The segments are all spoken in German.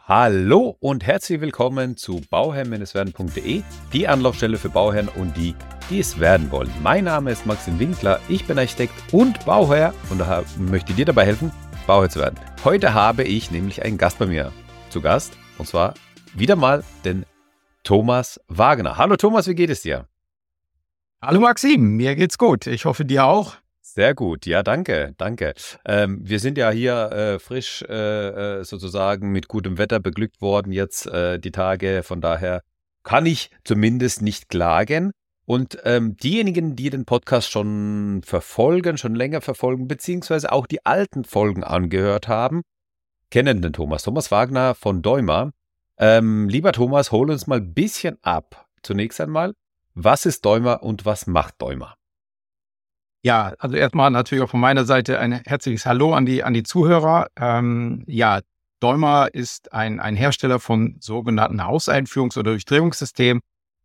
Hallo und herzlich willkommen zu bauherr-werden.de, die Anlaufstelle für Bauherren und die es werden wollen. Mein Name ist Maxim Winkler, ich bin Architekt und Bauherr und möchte dir dabei helfen, Bauherr zu werden. Heute habe ich nämlich einen Gast bei mir zu Gast, und zwar wieder mal den Thomas Wagner. Hallo Thomas, wie geht es dir? Hallo Maxim, mir geht's gut. Ich hoffe, dir auch. Sehr gut, ja, danke. Wir sind ja hier frisch sozusagen mit gutem Wetter beglückt worden jetzt die Tage. Von daher kann ich zumindest nicht klagen. Und diejenigen, die den Podcast schon länger verfolgen, beziehungsweise auch die alten Folgen angehört haben, kennen den Thomas Wagner von Deuma. Lieber Thomas, hol uns mal ein bisschen ab. Zunächst einmal, was ist Deuma und was macht Deuma? Ja, also erstmal natürlich auch von meiner Seite ein herzliches Hallo an die Zuhörer. Deuma ist ein Hersteller von sogenannten Hauseinführungs- oder Durchdrehungssystemen.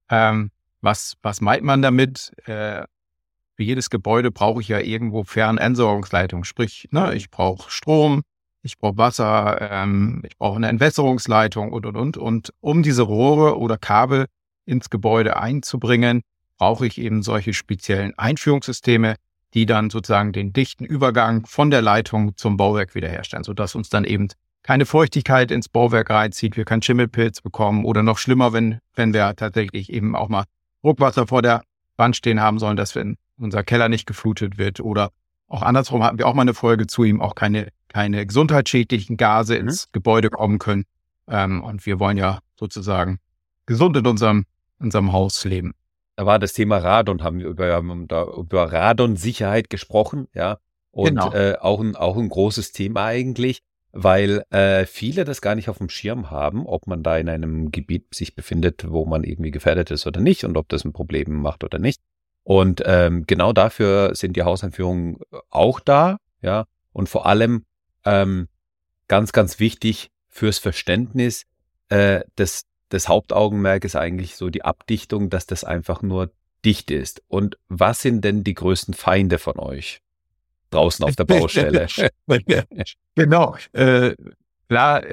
Was meint man damit? Für jedes Gebäude brauche ich ja irgendwo Fernentsorgungsleitung. Sprich, ich brauche Strom, ich brauche Wasser, ich brauche eine Entwässerungsleitung und. Und um diese Rohre oder Kabel ins Gebäude einzubringen, brauche ich eben solche speziellen Einführungssysteme, die dann sozusagen den dichten Übergang von der Leitung zum Bauwerk wiederherstellen, sodass uns dann eben keine Feuchtigkeit ins Bauwerk reinzieht, wir keinen Schimmelpilz bekommen oder noch schlimmer, wenn wir tatsächlich eben auch mal Druckwasser vor der Wand stehen haben sollen, dass wenn unser Keller nicht geflutet wird oder auch andersrum hatten wir auch mal eine Folge zu ihm, auch keine gesundheitsschädlichen Gase ins Gebäude kommen können. Und wir wollen ja sozusagen gesund in unserem Haus leben. Da war das Thema Radon, haben wir über Radonsicherheit gesprochen, ja. Und Genau. Auch ein großes Thema eigentlich, weil viele das gar nicht auf dem Schirm haben, ob man da in einem Gebiet sich befindet, wo man irgendwie gefährdet ist oder nicht und ob das ein Problem macht oder nicht. Und genau dafür sind die Hauseinführungen auch da, ja. Und vor allem ganz, ganz wichtig fürs Verständnis das Hauptaugenmerk ist eigentlich so die Abdichtung, dass das einfach nur dicht ist. Und was sind denn die größten Feinde von euch draußen auf der Baustelle? Genau. Klar,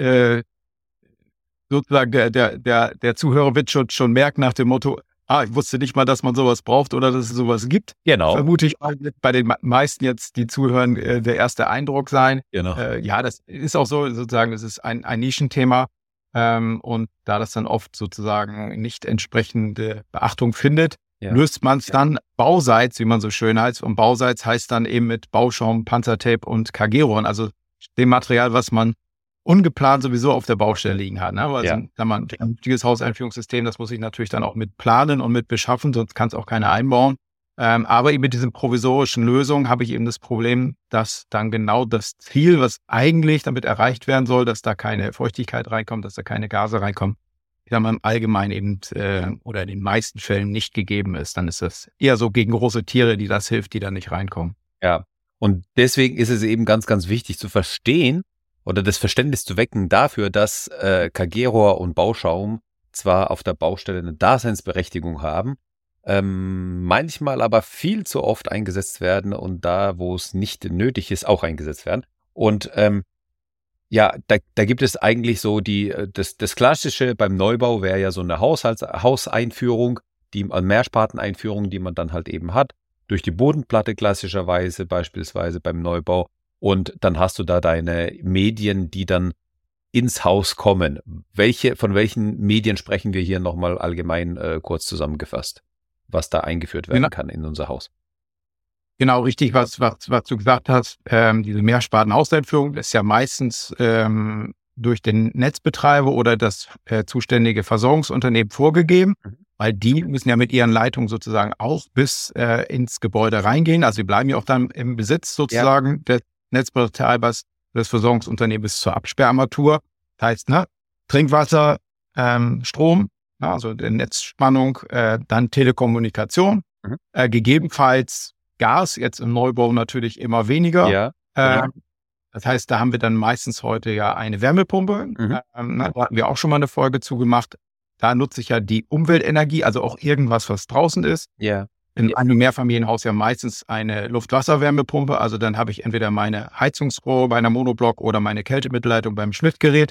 sozusagen der Zuhörer wird schon merken nach dem Motto, ich wusste nicht mal, dass man sowas braucht oder dass es sowas gibt. Genau. Vermute ich mal, wird bei den meisten jetzt, die zuhören, der erste Eindruck sein. Genau. Ja, das ist auch so, sozusagen, es ist ein Nischenthema. Und da das dann oft sozusagen nicht entsprechende Beachtung findet, löst man es dann bauseits, wie man so schön heißt. Und bauseits heißt dann eben mit Bauschaum, Panzertape und KG-Rohren, also dem Material, was man ungeplant sowieso auf der Baustelle liegen hat. Ne? Also ein richtiges Hauseinführungssystem, das muss ich natürlich dann auch mit planen und mit beschaffen, sonst kann es auch keiner einbauen. Aber eben mit diesen provisorischen Lösungen habe ich eben das Problem, dass dann genau das Ziel, was eigentlich damit erreicht werden soll, dass da keine Feuchtigkeit reinkommt, dass da keine Gase reinkommen, die dann im Allgemeinen eben oder in den meisten Fällen nicht gegeben ist. Dann ist das eher so gegen große Tiere, die das hilft, die da nicht reinkommen. Ja, und deswegen ist es eben ganz, ganz wichtig zu verstehen oder das Verständnis zu wecken dafür, dass KG-Rohr und Bauschaum zwar auf der Baustelle eine Daseinsberechtigung haben, manchmal aber viel zu oft eingesetzt werden und da, wo es nicht nötig ist, auch eingesetzt werden. Und da gibt es eigentlich so das Klassische beim Neubau wäre ja so eine Hauseinführung, Mehrsparteneinführung, die man dann halt eben hat, durch die Bodenplatte klassischerweise, beispielsweise beim Neubau. Und dann hast du da deine Medien, die dann ins Haus kommen. Von welchen Medien sprechen wir hier nochmal allgemein kurz zusammengefasst, was da eingeführt werden kann in unser Haus? Genau, richtig, was du gesagt hast. Diese Mehrsparten-Hauseinführung ist ja meistens durch den Netzbetreiber oder das zuständige Versorgungsunternehmen vorgegeben, weil die müssen ja mit ihren Leitungen sozusagen auch bis ins Gebäude reingehen. Also sie bleiben ja auch dann im Besitz sozusagen des Netzbetreibers, des Versorgungsunternehmens zur Absperrarmatur. Das heißt, Trinkwasser, Strom, also die Netzspannung, dann Telekommunikation, gegebenenfalls Gas, jetzt im Neubau natürlich immer weniger. Ja. Das heißt, da haben wir dann meistens heute ja eine Wärmepumpe. Da hatten wir auch schon mal eine Folge zugemacht. Da nutze ich ja die Umweltenergie, also auch irgendwas, was draußen ist. Ja. In einem Mehrfamilienhaus ja meistens eine Luft-Wasser-Wärmepumpe. Also dann habe ich entweder meine Heizungsrohre bei einer Monoblock oder meine Kältemittelleitung beim Schnittgerät.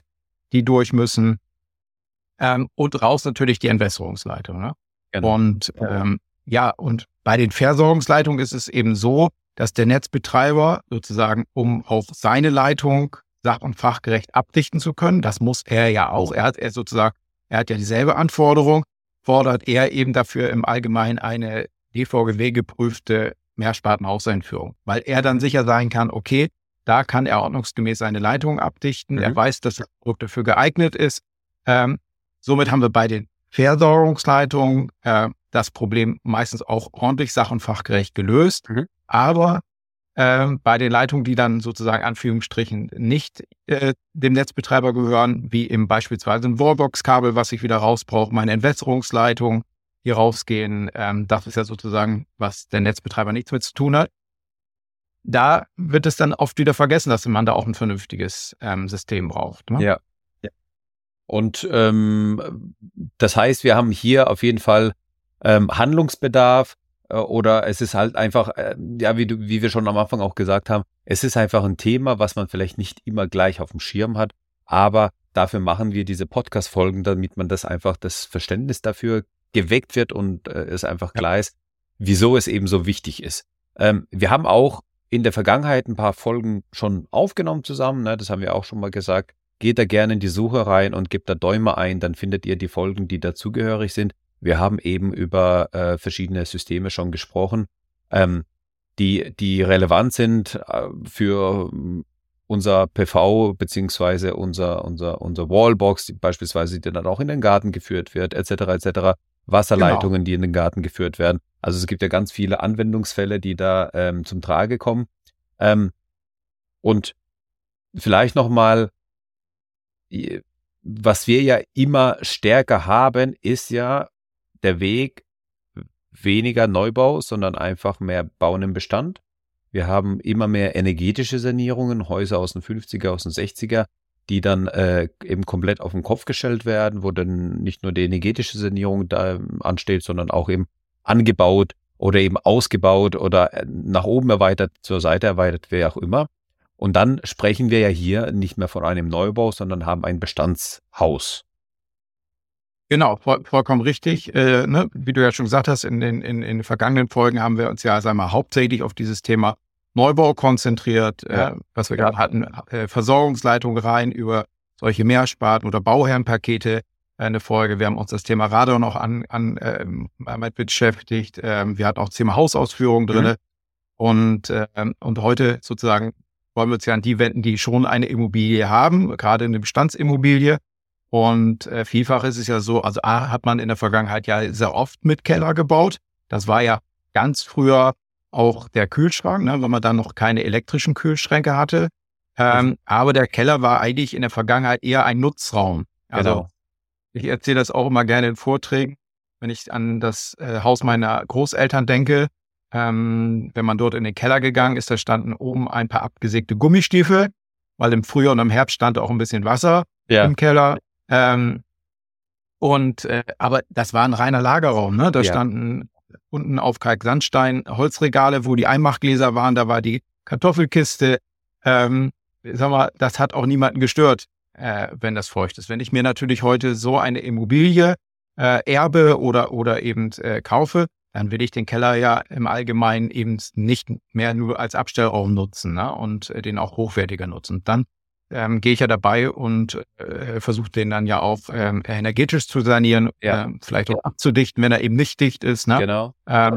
die durch müssen. Und raus natürlich die Entwässerungsleitung. Ne? Genau. Und und bei den Versorgungsleitungen ist es eben so, dass der Netzbetreiber sozusagen, um auch seine Leitung sach- und fachgerecht abdichten zu können, das muss er ja auch. Er hat ja dieselbe Anforderung, fordert er eben dafür im Allgemeinen eine DVGW geprüfte Mehrspartenhauseinführung, weil er dann sicher sein kann, okay, da kann er ordnungsgemäß seine Leitung abdichten. Er weiß, dass das Produkt dafür geeignet ist. Somit haben wir bei den Versorgungsleitungen das Problem meistens auch ordentlich sach- und fachgerecht gelöst. Aber bei den Leitungen, die dann sozusagen Anführungsstrichen nicht dem Netzbetreiber gehören, wie eben beispielsweise ein Wallbox-Kabel, was ich wieder rausbrauche, meine Entwässerungsleitung, die rausgehen, das ist ja sozusagen, was der Netzbetreiber nichts mit zu tun hat. Da wird es dann oft wieder vergessen, dass man da auch ein vernünftiges System braucht. Ne? Ja. Und das heißt, wir haben hier auf jeden Fall Handlungsbedarf oder es ist halt einfach, wie wir schon am Anfang auch gesagt haben, es ist einfach ein Thema, was man vielleicht nicht immer gleich auf dem Schirm hat, aber dafür machen wir diese Podcast-Folgen, damit man das Verständnis dafür geweckt wird und es einfach klar ist, wieso es eben so wichtig ist. Wir haben auch in der Vergangenheit ein paar Folgen schon aufgenommen zusammen, ne? Das haben wir auch schon mal gesagt. Geht da gerne in die Suche rein und gebt da Däume ein, dann findet ihr die Folgen, die dazugehörig sind. Wir haben eben über verschiedene Systeme schon gesprochen, die relevant sind für unser PV beziehungsweise unser Wallbox, die beispielsweise die dann auch in den Garten geführt wird, etc. Wasserleitungen, die in den Garten geführt werden. Also es gibt ja ganz viele Anwendungsfälle, die da zum Trage kommen. Und vielleicht nochmal, was wir ja immer stärker haben, ist ja der Weg weniger Neubau, sondern einfach mehr Bauen im Bestand. Wir haben immer mehr energetische Sanierungen, Häuser aus den 50er, aus den 60er, die dann eben komplett auf den Kopf gestellt werden, wo dann nicht nur die energetische Sanierung da ansteht, sondern auch eben angebaut oder eben ausgebaut oder nach oben erweitert, zur Seite erweitert, wer auch immer. Und dann sprechen wir ja hier nicht mehr von einem Neubau, sondern haben ein Bestandshaus. Genau, vollkommen richtig. Ne? Wie du ja schon gesagt hast, in den vergangenen Folgen haben wir uns ja einmal hauptsächlich auf dieses Thema Neubau konzentriert, was wir gerade hatten, Versorgungsleitung rein über solche Mehrsparten oder Bauherrenpakete, eine Folge. Wir haben uns das Thema Radon noch mit beschäftigt. Wir hatten auch das Thema Hausausführung drin. Und heute sozusagen wollen wir uns ja an die wenden, die schon eine Immobilie haben, gerade eine Bestandsimmobilie. Und vielfach ist es ja so, also hat man in der Vergangenheit ja sehr oft mit Keller gebaut. Das war ja ganz früher auch der Kühlschrank, ne, weil man dann noch keine elektrischen Kühlschränke hatte. Aber der Keller war eigentlich in der Vergangenheit eher ein Nutzraum. Also ich erzähle das auch immer gerne in Vorträgen, wenn ich an das Haus meiner Großeltern denke. Wenn man dort in den Keller gegangen ist, da standen oben ein paar abgesägte Gummistiefel, weil im Frühjahr und im Herbst stand auch ein bisschen Wasser im Keller. Aber das war ein reiner Lagerraum, ne? Da standen unten auf Kalksandstein Holzregale, wo die Einmachgläser waren, da war die Kartoffelkiste. Das hat auch niemanden gestört, wenn das feucht ist. Wenn ich mir natürlich heute so eine Immobilie erbe oder eben kaufe, dann will ich den Keller ja im Allgemeinen eben nicht mehr nur als Abstellraum nutzen, ne? Und den auch hochwertiger nutzen. Dann gehe ich ja dabei und versuche den dann ja auch energetisch zu sanieren, vielleicht auch abzudichten, wenn er eben nicht dicht ist. Ne? Genau.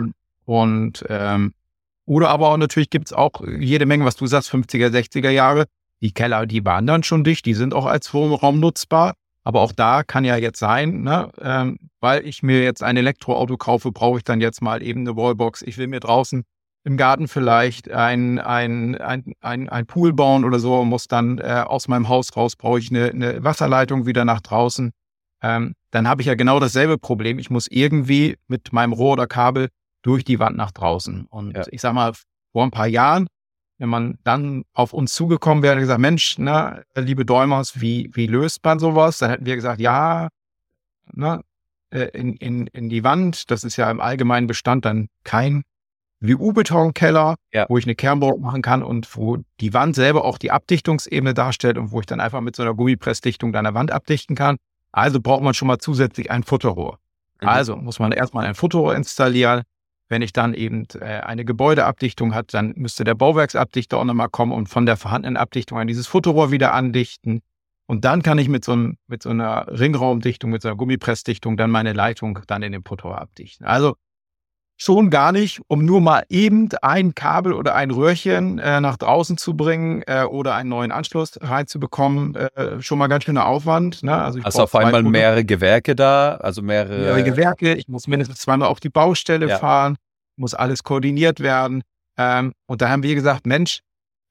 Oder aber auch natürlich gibt es auch jede Menge, was du sagst, 50er, 60er Jahre. Die Keller, die waren dann schon dicht, die sind auch als Wohnraum nutzbar. Aber auch da kann ja jetzt sein, ne, weil ich mir jetzt ein Elektroauto kaufe, brauche ich dann jetzt mal eben eine Wallbox. Ich will mir draußen im Garten vielleicht ein Pool bauen oder so, muss dann aus meinem Haus raus, brauche ich eine Wasserleitung wieder nach draußen. Dann habe ich ja genau dasselbe Problem. Ich muss irgendwie mit meinem Rohr oder Kabel durch die Wand nach draußen. Und ich sag mal, vor ein paar Jahren, wenn man dann auf uns zugekommen wäre und gesagt, Mensch, na, liebe Däumers, wie löst man sowas? Dann hätten wir gesagt, ja, na, in die Wand, das ist ja im allgemeinen Bestand dann kein WU-Betonkeller, Ja. wo ich eine Kernbohrung machen kann und wo die Wand selber auch die Abdichtungsebene darstellt und wo ich dann einfach mit so einer Gummipressdichtung dann eine Wand abdichten kann. Also braucht man schon mal zusätzlich ein Futterrohr. Also muss man erstmal ein Futterrohr installieren. Wenn ich dann eben eine Gebäudeabdichtung hat, dann müsste der Bauwerksabdichter auch nochmal kommen und von der vorhandenen Abdichtung an dieses Futterrohr wieder andichten. Und dann kann ich mit so einer Ringraumdichtung, mit so einer Gummipressdichtung dann meine Leitung dann in den Futterrohr abdichten. Also schon gar nicht, um nur mal eben ein Kabel oder ein Röhrchen nach draußen zu bringen oder einen neuen Anschluss reinzubekommen, schon mal ganz schöner Aufwand. Ne? Also ich Also brauche auf einmal 2 Produkte, mehrere Gewerke da, also mehrere Gewerke. Ich muss mindestens 2-mal auf die Baustelle Ja. fahren, muss alles koordiniert werden. Und da haben wir gesagt, Mensch,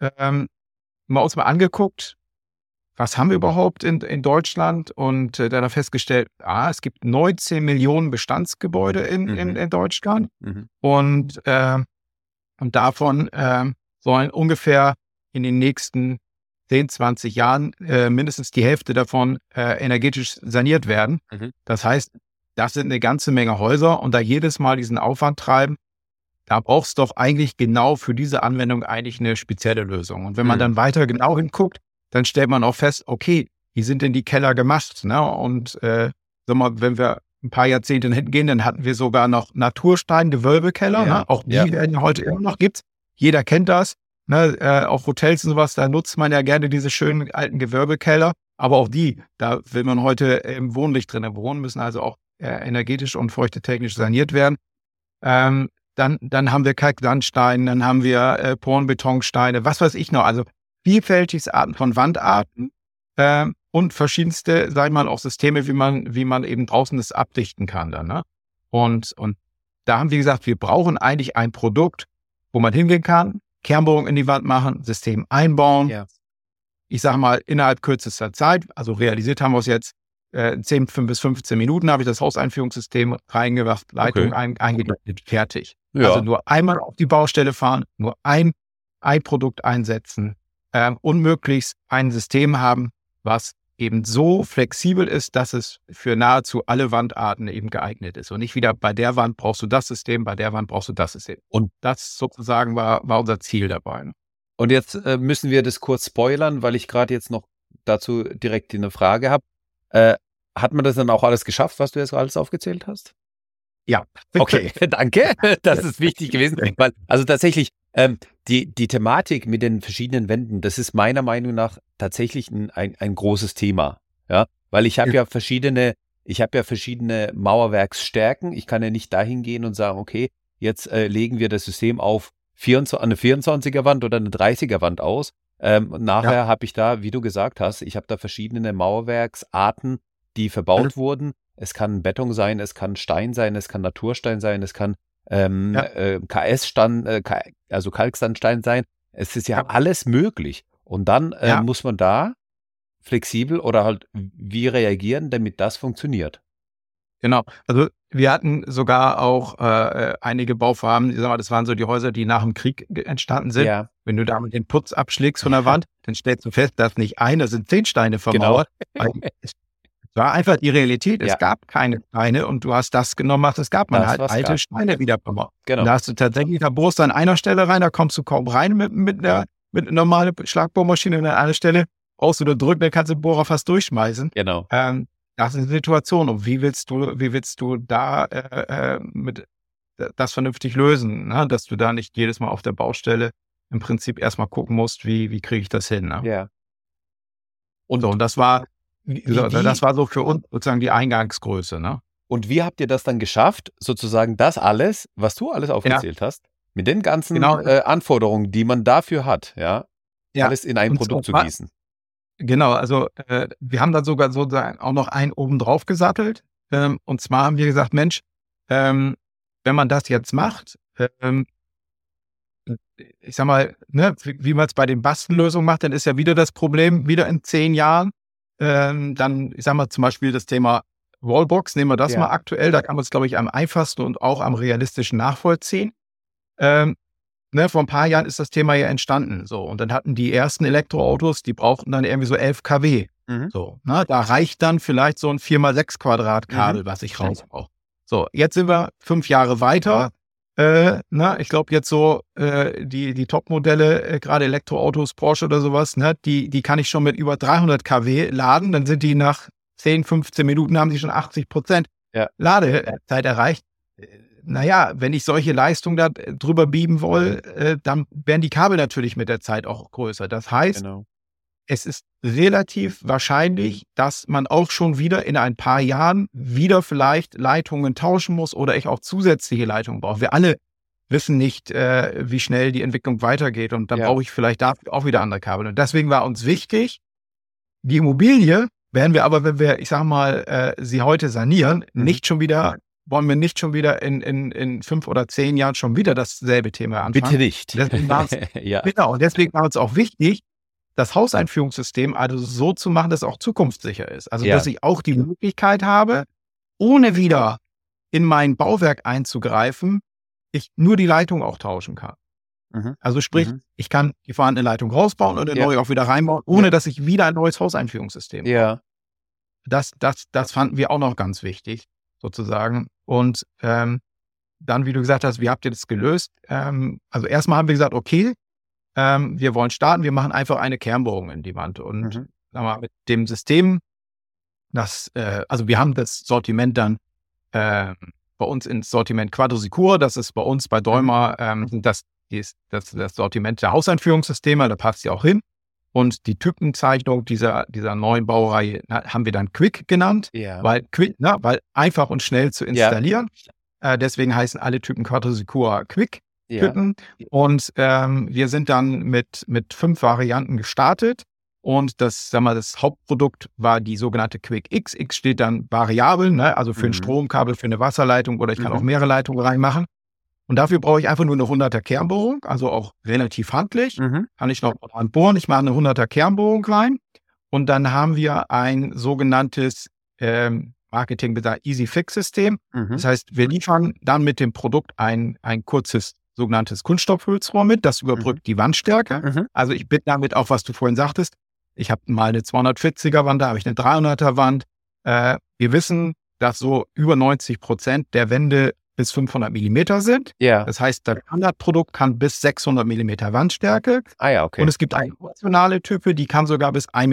mal uns mal angeguckt, was haben wir überhaupt in Deutschland? Und dann haben festgestellt, es gibt 19 Millionen Bestandsgebäude in Deutschland. Mhm. Und davon sollen ungefähr in den nächsten 10, 20 Jahren mindestens die Hälfte davon energetisch saniert werden. Mhm. Das heißt, das sind eine ganze Menge Häuser und da jedes Mal diesen Aufwand treiben, da brauchst du doch eigentlich genau für diese Anwendung eigentlich eine spezielle Lösung. Und wenn man dann weiter genau hinguckt, dann stellt man auch fest, okay, wie sind denn die Keller gemacht? Ne? Und sag mal, wenn wir ein paar Jahrzehnte hinten gehen, dann hatten wir sogar noch Naturstein-Gewölbekeller. Ja, Ne? Auch die ja. werden ja heute immer noch gibt. Jeder kennt das. Ne? Auf Hotels und sowas, da nutzt man ja gerne diese schönen alten Gewölbekeller. Aber auch die, da will man heute im Wohnlicht drin wohnen, müssen also auch energetisch und feuchtetechnisch saniert werden. Dann haben wir Kalksandstein, dann haben wir Porenbetonsteine, was weiß ich noch. Also vielfältigste Arten von Wandarten und verschiedenste, sag ich mal, auch Systeme, wie man eben draußen das abdichten kann dann. Ne? Und da haben wir gesagt, wir brauchen eigentlich ein Produkt, wo man hingehen kann, Kernbohrung in die Wand machen, System einbauen. Ja. Ich sage mal, innerhalb kürzester Zeit, also realisiert haben wir es jetzt, 10 bis 15 Minuten habe ich das Hauseinführungssystem reingebracht, Leitung eingeleitet, fertig. Ja. Also nur einmal auf die Baustelle fahren, nur ein Produkt einsetzen und möglichst ein System haben, was eben so flexibel ist, dass es für nahezu alle Wandarten eben geeignet ist. Und nicht wieder bei der Wand brauchst du das System, bei der Wand brauchst du das System. Und das sozusagen war unser Ziel dabei. Und jetzt müssen wir das kurz spoilern, weil ich gerade jetzt noch dazu direkt eine Frage habe. Hat man das dann auch alles geschafft, was du jetzt alles aufgezählt hast? Ja. Okay, danke. Das ist wichtig gewesen. Weil, also tatsächlich, die Thematik mit den verschiedenen Wänden, das ist meiner Meinung nach tatsächlich ein großes Thema. Ja, weil ich habe ja verschiedene Mauerwerksstärken. Ich kann ja nicht dahin gehen und sagen, okay, jetzt legen wir das System auf eine 24er Wand oder eine 30er Wand aus. Nachher habe ich da, wie du gesagt hast, ich habe da verschiedene Mauerwerksarten, die verbaut wurden. Es kann Beton sein, es kann Stein sein, es kann Naturstein sein, es kann also Kalksandstein sein. Es ist ja alles möglich. Und dann muss man da flexibel oder halt wie reagieren, damit das funktioniert. Genau. Also wir hatten sogar auch einige Bauvorhaben, ich sag mal, das waren so die Häuser, die nach dem Krieg entstanden sind. Ja. Wenn du damit den Putz abschlägst von der Wand, dann stellst du fest, dass nicht da sind 10 Steine vermauert. Genau. Es war einfach die Realität. Es gab keine Steine und du hast das genommen, was es gab. Man hat alte Steine wieder vermauert. Genau. Da hast du tatsächlich, da bohrst du an einer Stelle rein, da kommst du kaum rein mit einer normalen Schlagbohrmaschine. Und an einer Stelle brauchst du da drücken, dann kannst du den Bohrer fast durchschmeißen. Genau. Das ist eine Situation. Und wie willst du da das vernünftig lösen, ne? Dass du da nicht jedes Mal auf der Baustelle im Prinzip erstmal gucken musst, wie kriege ich das hin. Ne? Ja. Und das war so für uns sozusagen die Eingangsgröße. Ne? Und wie habt ihr das dann geschafft, sozusagen das alles, was du alles aufgezählt hast, mit den ganzen Anforderungen, die man dafür hat, alles in ein Produkt zu gießen? Genau, also wir haben dann sogar sozusagen auch noch einen oben drauf gesattelt. Und zwar haben wir gesagt, Mensch, wenn man das jetzt macht, ich sag mal, ne, wie man es bei den Bastellösungen macht, dann ist ja wieder das Problem, wieder in 10 Jahren, dann, ich sag mal, zum Beispiel das Thema Wallbox, nehmen wir das mal aktuell, da kann man es, glaube ich, am einfachsten und auch am realistischen nachvollziehen. Vor ein paar Jahren ist das Thema ja entstanden. So, und dann hatten die ersten Elektroautos, die brauchten dann irgendwie so 11 kW. So, da reicht dann vielleicht so ein 4x6 Quadrat Kabel, was ich raus brauche. So, jetzt sind wir 5 Jahre weiter. Ich glaube jetzt so die Top-Modelle, gerade Elektroautos, Porsche oder sowas, ne, die kann ich schon mit über 300 kW laden. Dann sind die nach 10, 15 Minuten haben sie schon 80% Ladezeit erreicht. Naja, wenn ich solche Leistungen da drüber beamen will, dann werden die Kabel natürlich mit der Zeit auch größer. Das heißt, es ist relativ wahrscheinlich, dass man auch schon wieder in ein paar Jahren wieder vielleicht Leitungen tauschen muss oder ich auch zusätzliche Leitungen brauche. Wir alle wissen nicht, wie schnell die Entwicklung weitergeht und dann brauche ich vielleicht dafür auch wieder andere Kabel. Und deswegen war uns wichtig, die Immobilie werden wir aber, wenn wir, ich sag mal, sie heute sanieren, wollen wir nicht schon wieder in 5 oder 10 Jahren schon wieder dasselbe Thema anfangen. Bitte nicht. Genau, und deswegen war uns auch wichtig, das Hauseinführungssystem also so zu machen, dass es auch zukunftssicher ist. Also, dass ich auch die Möglichkeit habe, ohne wieder in mein Bauwerk einzugreifen, ich nur die Leitung auch tauschen kann. Also sprich, ich kann die vorhandene Leitung rausbauen und eine neue auch wieder reinbauen, ohne dass ich wieder ein neues Hauseinführungssystem brauche. Das fanden wir auch noch ganz wichtig, sozusagen. Und dann, wie du gesagt hast, wie habt ihr das gelöst? Also erstmal haben wir gesagt, okay, wir wollen starten, wir machen einfach eine Kernbohrung in die Wand. Und sagen wir mal, mit dem System, also wir haben das Sortiment dann bei uns ins Sortiment Quadrosecur, das ist bei uns bei Deuma das Sortiment der Hauseinführungssysteme, da passt ja auch hin. Und die Typenzeichnung dieser neuen Baureihe haben wir dann Quick genannt, weil einfach und schnell zu installieren. Deswegen heißen alle Typen Quadrosecur Quick Typen. Und wir sind dann mit 5 Varianten gestartet. Und das Hauptprodukt war die sogenannte Quick X. X steht dann variabel, ne? Also für ein Stromkabel, für eine Wasserleitung oder ich kann auch mehrere Leitungen reinmachen. Und dafür brauche ich einfach nur eine 100er Kernbohrung, also auch relativ handlich. Kann ich noch bohren, ich mache eine 100er Kernbohrung rein. Und dann haben wir ein sogenanntes Marketing besagt Easy Fix System. Das heißt, wir liefern dann mit dem Produkt ein kurzes sogenanntes Kunststoffhülsrohr mit, das überbrückt die Wandstärke. Also ich bin damit auch, was du vorhin sagtest, ich habe mal eine 240er Wand, da habe ich eine 300er Wand. Wir wissen, dass so über 90% der Wände bis 500 Millimeter sind. Das heißt, das Standardprodukt kann bis 600 Millimeter Wandstärke. Okay. Und es gibt eine optionale Type, die kann sogar bis 1,20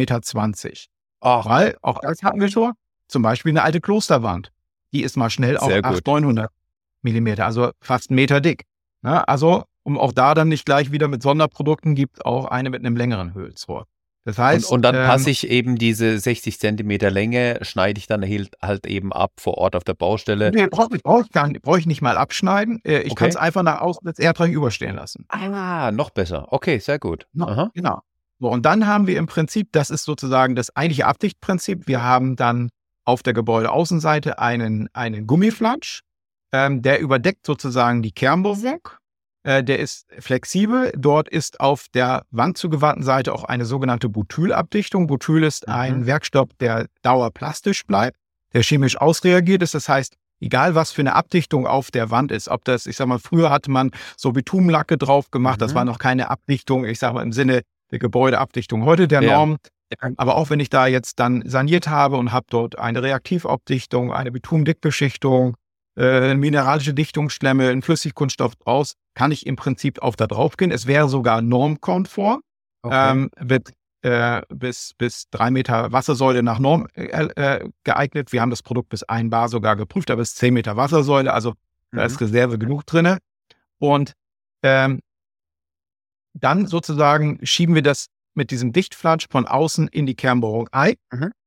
Meter. Weil, auch das hatten wir schon, zum Beispiel eine alte Klosterwand. Die ist mal schnell auf 800, 900 Millimeter, also fast 1 Meter dick. Ja, also, um auch da dann nicht gleich wieder mit Sonderprodukten, gibt auch eine mit einem längeren Hülsrohr. Das heißt, und dann passe ich eben diese 60 Zentimeter Länge, schneide ich dann halt eben ab vor Ort auf der Baustelle. Nee, brauche ich nicht mal abschneiden. Ich kann es einfach nach außen als Erdreich überstehen lassen. Noch besser. Okay, sehr gut. Genau. So, und dann haben wir im Prinzip, das ist sozusagen das eigentliche Abdichtprinzip, wir haben dann auf der Gebäudeaußenseite einen Gummiflatsch, der überdeckt sozusagen die Kernbohrung. Der ist flexibel. Dort ist auf der wandzugewandten Seite auch eine sogenannte Butylabdichtung. Butyl ist ein Werkstoff, der dauerplastisch bleibt, der chemisch ausreagiert ist. Das heißt, egal was für eine Abdichtung auf der Wand ist, ob das, ich sag mal, früher hatte man so Bitumenlacke drauf gemacht, das war noch keine Abdichtung, ich sag mal im Sinne der Gebäudeabdichtung heute der Norm. Aber auch wenn ich da jetzt dann saniert habe und habe dort eine Reaktivabdichtung, eine Bitumdickbeschichtung, eine mineralische Dichtungsschlemme, ein Flüssigkunststoff draus, kann ich im Prinzip auf da drauf gehen. Es wäre sogar normkonform, wird bis 3 Meter Wassersäule nach Norm geeignet. Wir haben das Produkt bis 1 Bar sogar geprüft, aber bis 10 Meter Wassersäule, also da ist Reserve genug drin. Und dann sozusagen schieben wir das mit diesem Dichtflatsch von außen in die Kernbohrung ein.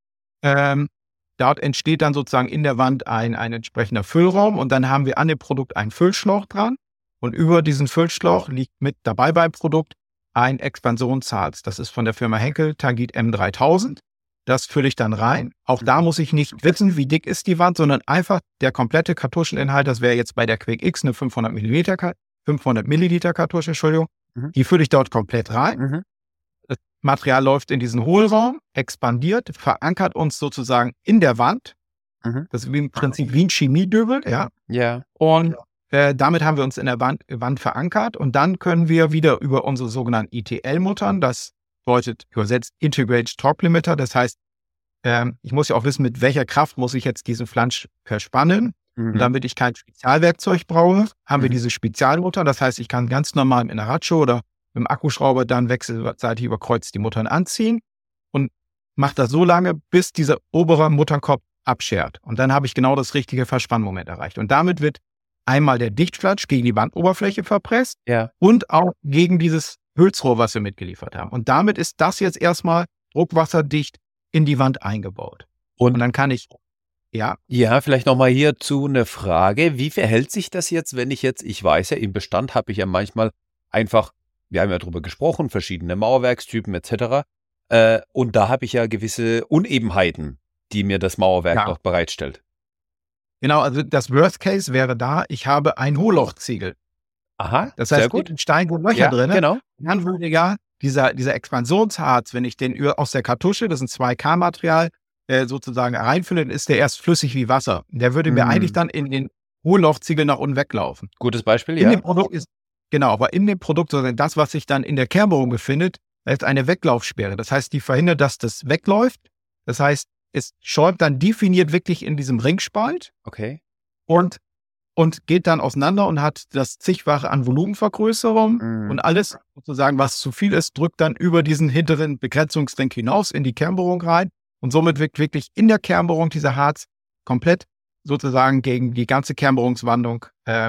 Dort entsteht dann sozusagen in der Wand ein entsprechender Füllraum und dann haben wir an dem Produkt einen Füllschlauch dran und über diesen Füllschlauch liegt mit dabei beim Produkt ein Expansionsharz. Das ist von der Firma Henkel Tagit M3000. Das fülle ich dann rein. Auch da muss ich nicht wissen, wie dick ist die Wand, sondern einfach der komplette Kartuscheninhalt, das wäre jetzt bei der Quick X eine 500 Milliliter Kartusche, Entschuldigung. Die fülle ich dort komplett rein. Das Material läuft in diesen Hohlraum, expandiert, verankert uns sozusagen in der Wand. Das ist im Prinzip wie ein Chemiedübel, Und damit haben wir uns in der Wand verankert und dann können wir wieder über unsere sogenannten ITL-Muttern, das bedeutet übersetzt Integrated Torque Limiter, das heißt, ich muss ja auch wissen, mit welcher Kraft muss ich jetzt diesen Flansch verspannen. Und Mhm. damit ich kein Spezialwerkzeug brauche, haben wir diese Spezialmuttern. Das heißt, ich kann ganz normal mit einer Ratsche oder mit dem Akkuschrauber dann wechselseitig überkreuzt die Muttern anziehen und mache das so lange, bis dieser obere Mutternkopf abschert. Und dann habe ich genau das richtige Verspannmoment erreicht. Und damit wird einmal der Dichtflatsch gegen die Wandoberfläche verpresst Ja. und auch gegen dieses Hülsrohr, was wir mitgeliefert haben. Und damit ist das jetzt erstmal druckwasserdicht in die Wand eingebaut. Und Und dann kann ich, ja, ja, vielleicht nochmal hierzu eine Frage. Wie verhält sich das jetzt, wenn ich weiß ja, im Bestand habe ich ja manchmal einfach, wir haben ja drüber gesprochen, verschiedene Mauerwerkstypen etc. Und da habe ich ja gewisse Unebenheiten, die mir das Mauerwerk Ja. noch bereitstellt. genau, also das Worst Case wäre da, ich habe ein Hohllochziegel. Aha, Das sehr heißt, gut. ein Stein, wo Löcher Ja, drin, genau. dann würde ja dieser Expansionsharz, wenn ich den aus der Kartusche, das ist ein 2K-Material, sozusagen reinfülle, dann ist der erst flüssig wie Wasser. Der würde mir eigentlich dann in den Hohllochziegel nach unten weglaufen. Gutes Beispiel, In ja. dem Produkt ist, genau, aber in dem Produkt, sondern das, was sich dann in der Kehrbohrung befindet, da ist eine Weglaufsperre. Das heißt, die verhindert, dass das wegläuft. Das heißt, es schäumt dann definiert wirklich in diesem Ringspalt Okay. und geht dann auseinander und hat das zigfache an Volumenvergrößerung Mhm. und alles sozusagen, was zu viel ist, drückt dann über diesen hinteren Begrenzungsring hinaus in die Kernbohrung rein und somit wird wirklich in der Kernbohrung dieser Harz komplett sozusagen gegen die ganze Kernbohrungswandung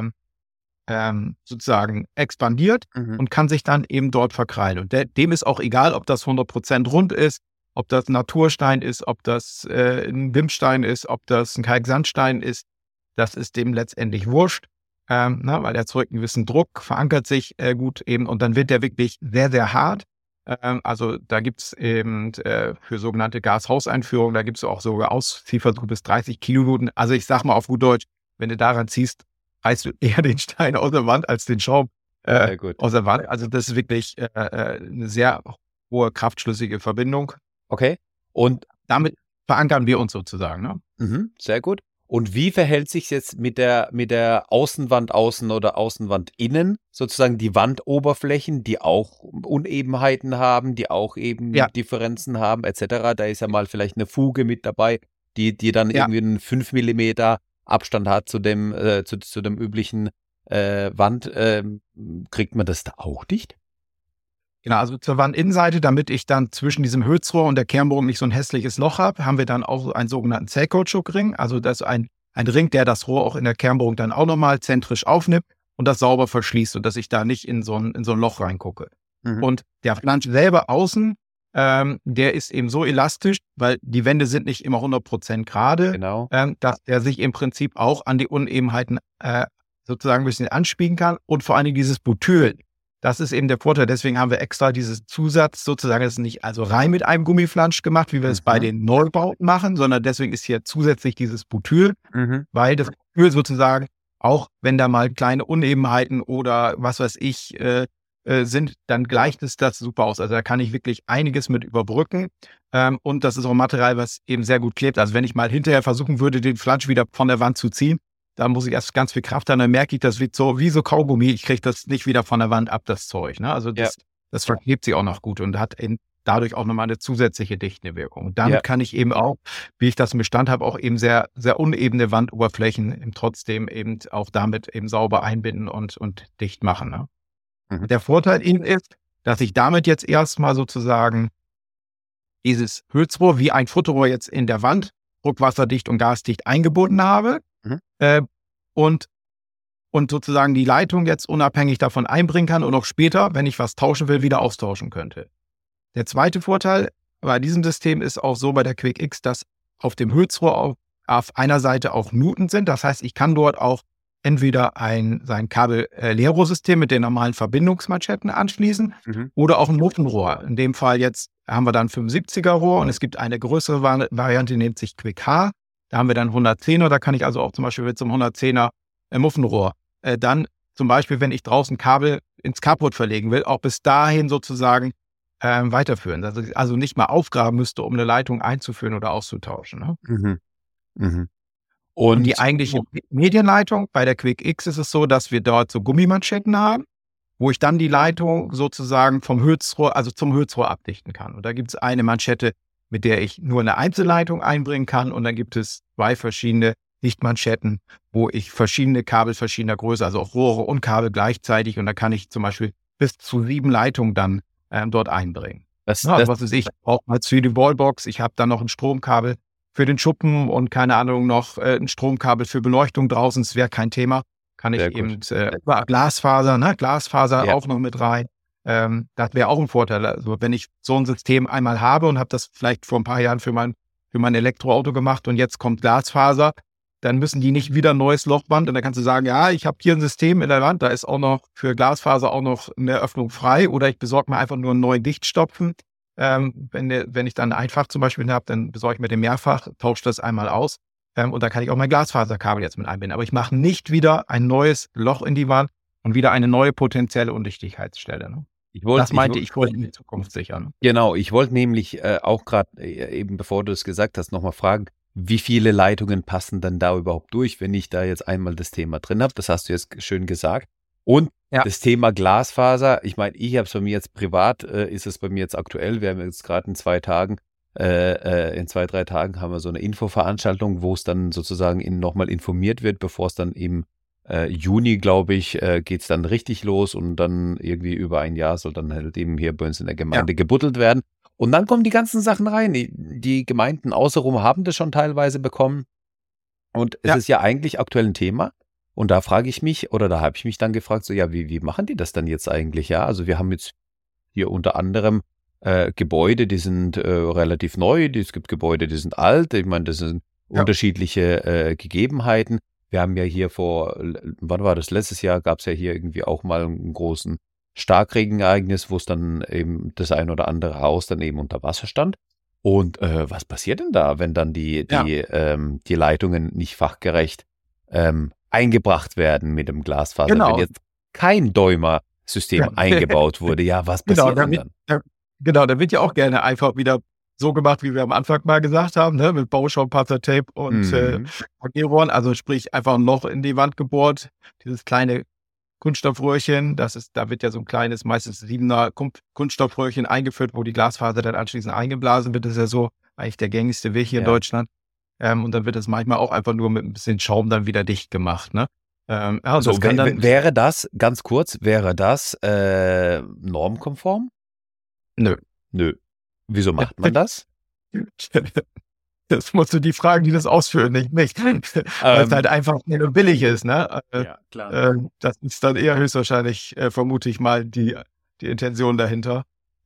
sozusagen expandiert Mhm. und kann sich dann eben dort verkrallen. Und dem ist auch egal, ob das 100% rund ist, ob das ein Naturstein ist, ob das ein Bimsstein ist, ob das ein Kalksandstein ist. Das ist dem letztendlich wurscht, weil er zurück einen gewissen Druck verankert sich gut eben und dann wird der wirklich sehr, sehr hart. Also da gibt es eben für sogenannte Gashauseinführungen, da gibt es auch sogar Ausziehversuche bis 30 Kilonewton. Also ich sag mal auf gut Deutsch, wenn du daran ziehst, reißt du eher den Stein aus der Wand als den Schaum Sehr gut. aus der Wand. Also das ist wirklich eine sehr hohe kraftschlüssige Verbindung. Okay. Und Damit verankern wir uns sozusagen. Ne? Sehr gut. Und wie verhält sich jetzt mit der Außenwand außen oder Außenwand innen, sozusagen die Wandoberflächen, die auch Unebenheiten haben, die auch eben Ja. Differenzen haben, etc. Da ist ja mal vielleicht eine Fuge mit dabei, die dann Ja. irgendwie einen 5 Millimeter Abstand hat zu dem üblichen Wand. Kriegt man das da auch dicht? Genau, also zur Wandinnenseite, damit ich dann zwischen diesem Hülsrohr und der Kernbohrung nicht so ein hässliches Loch habe, haben wir dann auch einen sogenannten Zellkautschukring. Also das ist ein Ring, der das Rohr auch in der Kernbohrung dann auch nochmal zentrisch aufnimmt und das sauber verschließt, sodass ich da nicht in so ein Loch reingucke. Mhm. Und der Flansch selber außen, der ist eben so elastisch, weil die Wände sind nicht immer 100% gerade, Genau. dass der sich im Prinzip auch an die Unebenheiten sozusagen ein bisschen anspielen kann und vor allen Dingen dieses Butyl. Das ist eben der Vorteil. Deswegen haben wir extra dieses Zusatz sozusagen, das ist nicht also rein mit einem Gummiflansch gemacht, wie wir es bei den Neubauten machen, sondern deswegen ist hier zusätzlich dieses Butyl, weil das Butyl sozusagen, auch wenn da mal kleine Unebenheiten oder was weiß ich sind, dann gleicht es das super aus. Also da kann ich wirklich einiges mit überbrücken. Und das ist auch ein Material, was eben sehr gut klebt. Also wenn ich mal hinterher versuchen würde, den Flansch wieder von der Wand zu ziehen, da muss ich erst ganz viel Kraft haben, dann merke ich, das wird so wie so Kaugummi. Ich kriege das nicht wieder von der Wand ab, das Zeug. Ne? Also das verklebt sich auch noch gut und hat eben dadurch auch nochmal eine zusätzliche dichtende Wirkung. Und damit kann ich eben auch, wie ich das im Bestand habe, auch eben sehr, sehr unebene Wandoberflächen eben trotzdem eben auch damit eben sauber einbinden und dicht machen. Ne? Der Vorteil eben ist, dass ich damit jetzt erstmal sozusagen dieses Hülsrohr wie ein Futterrohr jetzt in der Wand druckwasserdicht und gasdicht eingebunden habe. Und sozusagen die Leitung jetzt unabhängig davon einbringen kann und auch später, wenn ich was tauschen will, wieder austauschen könnte. Der zweite Vorteil bei diesem System ist auch so bei der Quick X, dass auf dem Hülsrohr auf einer Seite auch Nuten sind. Das heißt, ich kann dort auch entweder sein Kabel-Leerrohrsystem mit den normalen Verbindungsmanschetten anschließen oder auch ein Muffenrohr. In dem Fall jetzt haben wir dann 75er Rohr und es gibt eine größere Variante, die nennt sich Quick H. Da haben wir dann 110er, da kann ich also auch zum Beispiel mit so einem 110er Muffenrohr dann zum Beispiel, wenn ich draußen Kabel ins Carport verlegen will, auch bis dahin sozusagen weiterführen. Also nicht mal aufgraben müsste, um eine Leitung einzuführen oder auszutauschen. Ne? Und die eigentliche Medienleitung bei der Quick X ist es so, dass wir dort so Gummimanschetten haben, wo ich dann die Leitung sozusagen vom Hülsrohr, also zum Hülsrohr abdichten kann. Und da gibt es eine Manschette, mit der ich nur eine Einzelleitung einbringen kann. Und dann gibt es zwei verschiedene Dichtmanschetten, wo ich verschiedene Kabel verschiedener Größe, also auch Rohre und Kabel gleichzeitig, und da kann ich zum Beispiel bis zu 7 Leitungen dann dort einbringen. Das, Ja, also das, was weiß ich, auch mal für die Wallbox, ich habe dann noch ein Stromkabel für den Schuppen und keine Ahnung, noch ein Stromkabel für Beleuchtung draußen, das wäre kein Thema. Kann ich sehr gut. eben über Glasfaser, Glasfaser Ja. auch noch mit rein. Das wäre auch ein Vorteil. Also wenn ich so ein System einmal habe und habe das vielleicht vor ein paar Jahren für mein Elektroauto gemacht und jetzt kommt Glasfaser, dann müssen die nicht wieder ein neues Lochband, und dann kannst du sagen, ja, ich habe hier ein System in der Wand, da ist auch noch für Glasfaser auch noch eine Öffnung frei, oder ich besorge mir einfach nur einen neuen Dichtstopfen. Wenn ich dann einfach zum Beispiel habe, dann besorge ich mir den mehrfach, tausche das einmal aus, und da kann ich auch mein Glasfaserkabel jetzt mit einbinden. Aber ich mache nicht wieder ein neues Loch in die Wand und wieder eine neue potenzielle Undichtigkeitsstelle. Ne? Das meinte ich vorhin in die Zukunft sichern. Genau, ich wollte nämlich auch gerade eben, bevor du es gesagt hast, nochmal fragen, wie viele Leitungen passen dann da überhaupt durch, wenn ich da jetzt einmal das Thema drin habe? Das hast du jetzt schön gesagt. Und das Thema Glasfaser, ich meine, ich habe es bei mir jetzt privat, ist es bei mir jetzt aktuell, wir haben jetzt gerade in 2 Tagen, in 2, 3 Tagen haben wir so eine Infoveranstaltung, wo es dann sozusagen nochmal informiert wird, bevor es dann im Juni, glaube ich, geht es dann richtig los, und dann irgendwie über ein Jahr soll dann halt eben hier bei uns in der Gemeinde gebuddelt werden. Und dann kommen die ganzen Sachen rein. Die Gemeinden außenrum haben das schon teilweise bekommen. Und es ist ja eigentlich aktuell ein Thema. Und da frage ich mich, oder da habe ich mich dann gefragt, so ja, wie machen die das dann jetzt eigentlich? Ja, also wir haben jetzt hier unter anderem Gebäude, die sind relativ neu. Es gibt Gebäude, die sind alt. Ich meine, das sind unterschiedliche Gegebenheiten. Wir haben ja hier wann war das? Letztes Jahr gab es ja hier irgendwie auch mal einen großen Starkregenereignis, wo es dann eben das ein oder andere Haus dann eben unter Wasser stand. Und was passiert denn da, wenn dann die Leitungen nicht fachgerecht eingebracht werden mit dem Glasfaser? Genau. Wenn jetzt kein Däumer-System eingebaut wurde, ja, was passiert denn dann? Genau, da wird ja auch gerne einfach wieder so gemacht, wie wir am Anfang mal gesagt haben, ne? Mit Bauschaum, Panzertape und Rohren, also sprich einfach ein Loch in die Wand gebohrt, dieses kleine Kunststoffröhrchen, da wird ja so ein kleines, meistens 7er Kunststoffröhrchen eingeführt, wo die Glasfaser dann anschließend eingeblasen wird. Das ist ja so eigentlich der gängigste Weg hier in Deutschland. Und dann wird das manchmal auch einfach nur mit ein bisschen Schaum dann wieder dicht gemacht. Ne? Also wäre das, ganz kurz, normkonform? Nö. Wieso macht man das? Das musst du die fragen, die das ausführen, nicht mich. Weil es halt einfach nur billig ist, ne? Ja, klar. Das ist dann eher höchstwahrscheinlich, vermute ich mal, die Intention dahinter.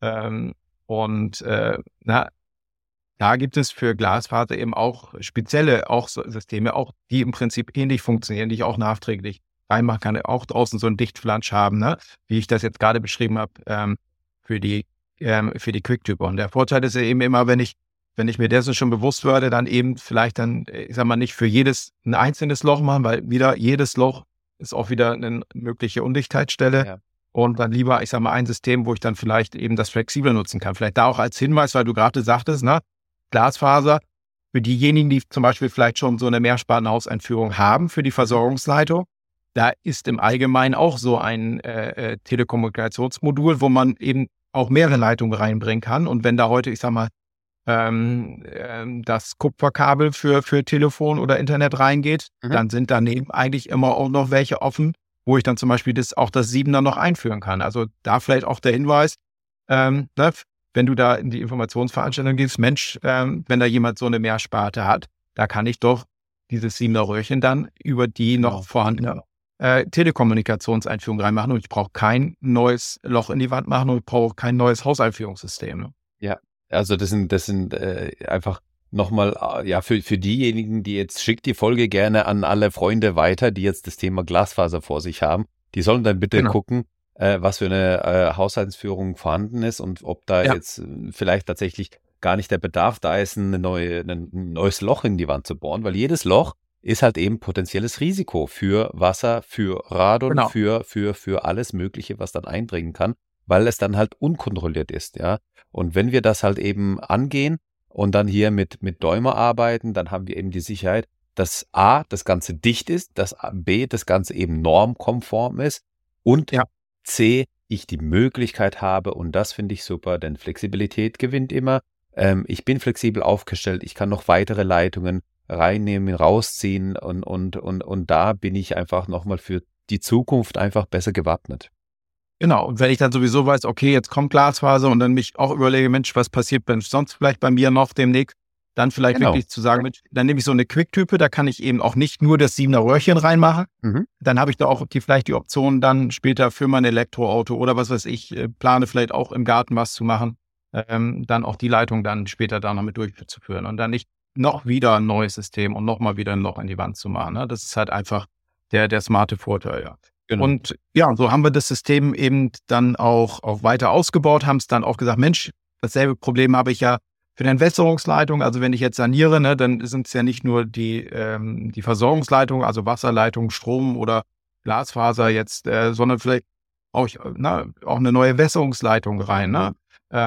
Da gibt es für Glasfaser eben auch spezielle Systeme, auch die im Prinzip ähnlich funktionieren, die ich auch nachträglich reinmachen kann, auch draußen so einen Dichtflansch haben, ne? Wie ich das jetzt gerade beschrieben habe, für die Quicktube. Und der Vorteil ist ja eben immer, wenn ich mir dessen schon bewusst werde, dann eben vielleicht dann, ich sag mal, nicht für jedes ein einzelnes Loch machen, weil wieder jedes Loch ist auch wieder eine mögliche Undichtheitsstelle. Ja. Und dann lieber, ich sag mal, ein System, wo ich dann vielleicht eben das flexibel nutzen kann. Vielleicht da auch als Hinweis, weil du gerade sagtest, ne, Glasfaser, für diejenigen, die zum Beispiel vielleicht schon so eine Mehrspartenhauseinführung haben für die Versorgungsleitung, da ist im Allgemeinen auch so ein Telekommunikationsmodul, wo man eben auch mehrere Leitungen reinbringen kann. Und wenn da heute, ich sag mal, das Kupferkabel für Telefon oder Internet reingeht, dann sind daneben eigentlich immer auch noch welche offen, wo ich dann zum Beispiel auch das 7er noch einführen kann. Also da vielleicht auch der Hinweis, wenn du da in die Informationsveranstaltung gehst, Mensch, wenn da jemand so eine Mehrsparte hat, da kann ich doch dieses 7er Röhrchen dann über die noch vorhandene Telekommunikationseinführung reinmachen, und ich brauche kein neues Loch in die Wand machen, und ich brauche kein neues Hauseinführungssystem. Ne? Ja, also das sind einfach nochmal, für diejenigen, die jetzt, schickt die Folge gerne an alle Freunde weiter, die jetzt das Thema Glasfaser vor sich haben. Die sollen dann bitte gucken, was für eine Haushaltsführung vorhanden ist und ob da jetzt vielleicht tatsächlich gar nicht der Bedarf da ist, ein neues Loch in die Wand zu bohren, weil jedes Loch ist halt eben potenzielles Risiko für Wasser, für Radon, für alles Mögliche, was dann eindringen kann, weil es dann halt unkontrolliert ist, ja. Und wenn wir das halt eben angehen und dann hier mit Däumer arbeiten, dann haben wir eben die Sicherheit, dass A, das Ganze dicht ist, dass B, das Ganze eben normkonform ist und C, ich die Möglichkeit habe, und das finde ich super, denn Flexibilität gewinnt immer. Ich bin flexibel aufgestellt, ich kann noch weitere Leitungen reinnehmen, rausziehen und da bin ich einfach nochmal für die Zukunft einfach besser gewappnet. Genau, und wenn ich dann sowieso weiß, okay, jetzt kommt Glasfaser und dann mich auch überlege, Mensch, was passiert denn sonst vielleicht bei mir noch demnächst, dann vielleicht Genau. wirklich zu sagen, Mensch, dann nehme ich so eine Quick-Type, da kann ich eben auch nicht nur das 7er Röhrchen reinmachen, Mhm. dann habe ich da auch vielleicht die Option dann später für mein Elektroauto oder was weiß ich, plane vielleicht auch im Garten was zu machen, dann auch die Leitung dann später da noch mit durchzuführen und dann nicht noch wieder ein neues System und nochmal wieder ein Loch in die Wand zu machen. Ne? Das ist halt einfach der smarte Vorteil, ja. Genau. Und ja, so haben wir das System eben dann auch weiter ausgebaut, haben es dann auch gesagt, Mensch, dasselbe Problem habe ich ja für die Entwässerungsleitung. Also wenn ich jetzt saniere, ne, dann sind es ja nicht nur die Versorgungsleitung, also Wasserleitung, Strom oder Glasfaser jetzt, sondern vielleicht auch eine neue Wässerungsleitung rein. Ne?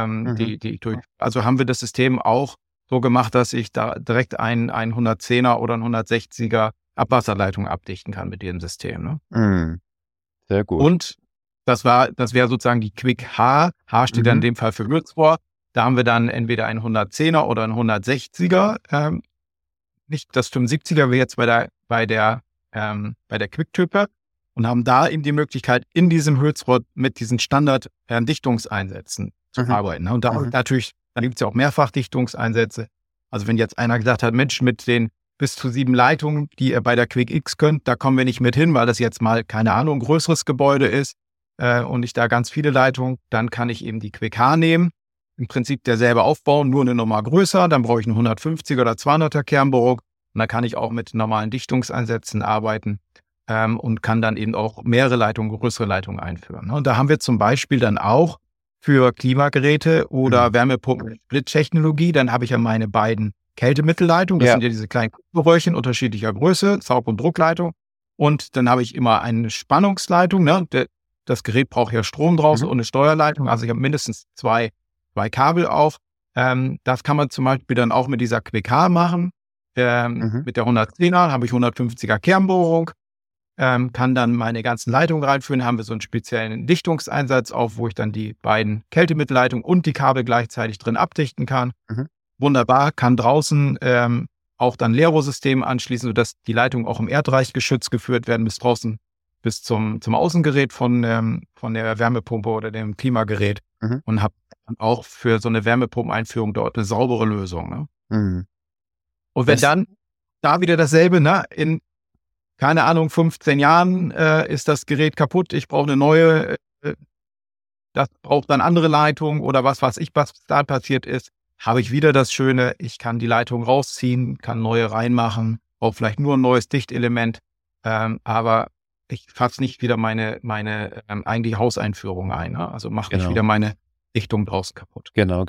Also haben wir das System auch so gemacht, dass ich da direkt ein 110er oder ein 160er Abwasserleitung abdichten kann mit diesem System. Ne? Mhm. Sehr gut. Und das wäre sozusagen die Quick H. H steht dann in dem Fall für Würzrohr. Da haben wir dann entweder ein 110er oder ein 160er. Nicht das 75er wie jetzt bei der Quick-Type und haben da eben die Möglichkeit, in diesem Hülsrohr mit diesen Standard-Dichtungseinsätzen zu arbeiten. Ne? Und da natürlich, dann gibt es ja auch Mehrfachdichtungseinsätze. Also wenn jetzt einer gesagt hat, Mensch, mit den bis zu 7 Leitungen, die ihr bei der Quick X könnt, da kommen wir nicht mit hin, weil das jetzt mal, keine Ahnung, ein größeres Gebäude ist und ich da ganz viele Leitungen, dann kann ich eben die Quick H nehmen. Im Prinzip derselbe Aufbau, nur eine Nummer größer, dann brauche ich einen 150er oder 200er Kernbohrung und dann kann ich auch mit normalen Dichtungseinsätzen arbeiten und kann dann eben auch mehrere Leitungen, größere Leitungen einführen. Und da haben wir zum Beispiel dann auch für Klimageräte oder Wärmepumpen Splittechnologie, dann habe ich ja meine beiden Kältemittelleitungen, das sind ja diese kleinen Röhrchen unterschiedlicher Größe, Saug- und Druckleitung. Und dann habe ich immer eine Spannungsleitung. Ne? Das Gerät braucht ja Strom draus und eine Steuerleitung. Also ich habe mindestens zwei Kabel auch. Das kann man zum Beispiel dann auch mit dieser Quick H machen. Mit der 110er habe ich 150er Kernbohrung. Kann dann meine ganzen Leitungen reinführen. Haben wir so einen speziellen Dichtungseinsatz auf, wo ich dann die beiden Kältemittelleitungen und die Kabel gleichzeitig drin abdichten kann. Wunderbar, kann draußen auch dann Leerrohrsystem anschließen, sodass die Leitungen auch im Erdreich geschützt geführt werden bis draußen, bis zum Außengerät von der Wärmepumpe oder dem Klimagerät und habe dann auch für so eine Wärmepumpeneinführung dort eine saubere Lösung. Ne? Und wenn dann da wieder dasselbe, ne, in, keine Ahnung, 15 Jahren ist das Gerät kaputt, ich brauche eine neue, das braucht dann andere Leitung oder was weiß ich, was da passiert ist, habe ich wieder das Schöne, ich kann die Leitung rausziehen, kann neue reinmachen, brauche vielleicht nur ein neues Dichtelement, aber ich fasse nicht wieder meine eigentliche Hauseinführung ein. Ne? Also mache nicht wieder meine Dichtung draußen kaputt. Genau.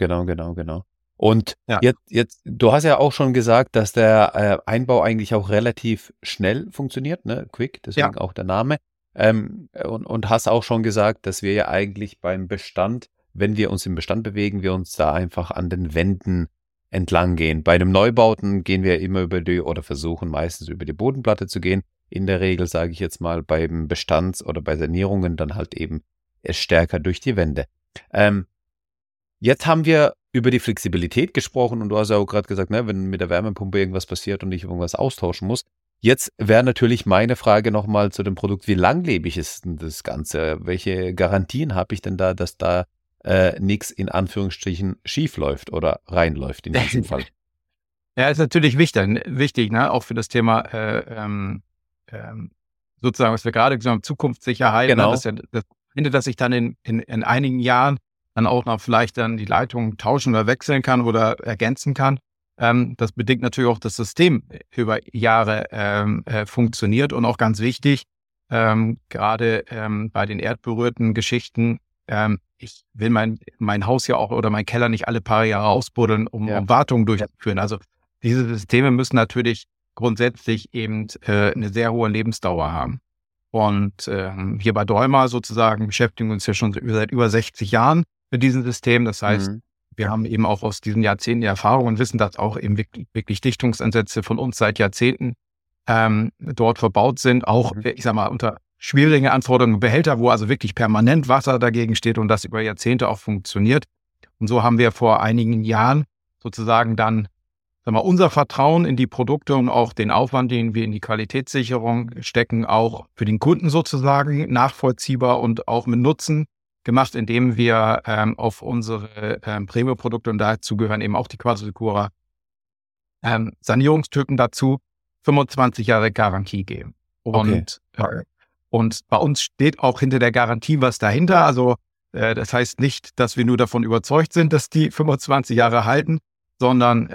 Und jetzt, du hast ja auch schon gesagt, dass der Einbau eigentlich auch relativ schnell funktioniert, ne? Quick, deswegen auch der Name. Und hast auch schon gesagt, dass wir ja eigentlich beim Bestand, wenn wir uns im Bestand bewegen, wir uns da einfach an den Wänden entlang gehen. Bei einem Neubauten gehen wir immer oder versuchen meistens über die Bodenplatte zu gehen. In der Regel, sage ich jetzt mal, beim Bestands- oder bei Sanierungen dann halt eben stärker durch die Wände. Jetzt haben wir über die Flexibilität gesprochen und du hast ja auch gerade gesagt, ne, wenn mit der Wärmepumpe irgendwas passiert und ich irgendwas austauschen muss. Jetzt wäre natürlich meine Frage nochmal zu dem Produkt, wie langlebig ist denn das Ganze? Welche Garantien habe ich denn da, dass da nichts in Anführungsstrichen schief läuft oder reinläuft in diesem Fall? Ja, ist natürlich wichtig, ne, auch für das Thema sozusagen, was wir gerade gesagt haben, Zukunftssicherheit. Genau. Ne, dass ich dann in einigen Jahren dann auch noch vielleicht dann die Leitung tauschen oder wechseln kann oder ergänzen kann. Das bedingt natürlich auch, dass das System über Jahre funktioniert und auch ganz wichtig, gerade bei den erdberührten Geschichten, ich will mein Haus ja auch oder mein Keller nicht alle paar Jahre ausbuddeln, um Wartungen durchzuführen. Also diese Systeme müssen natürlich grundsätzlich eben eine sehr hohe Lebensdauer haben. Und hier bei Deuma sozusagen beschäftigen wir uns ja schon seit über 60 Jahren mit diesem System. Das heißt, wir haben eben auch aus diesen Jahrzehnten die Erfahrung und wissen, dass auch eben wirklich Dichtungsansätze von uns seit Jahrzehnten dort verbaut sind. Auch, ich sag mal, unter schwierigen Anforderungen Behälter, wo also wirklich permanent Wasser dagegen steht und das über Jahrzehnte auch funktioniert. Und so haben wir vor einigen Jahren sozusagen dann unser Vertrauen in die Produkte und auch den Aufwand, den wir in die Qualitätssicherung stecken, auch für den Kunden sozusagen nachvollziehbar und auch mit Nutzen gemacht, indem wir auf unsere Premium-Produkte, und dazu gehören eben auch die Quasicura, Sanierungstypen dazu 25 Jahre Garantie geben. Und bei uns steht auch hinter der Garantie was dahinter. Also das heißt nicht, dass wir nur davon überzeugt sind, dass die 25 Jahre halten, sondern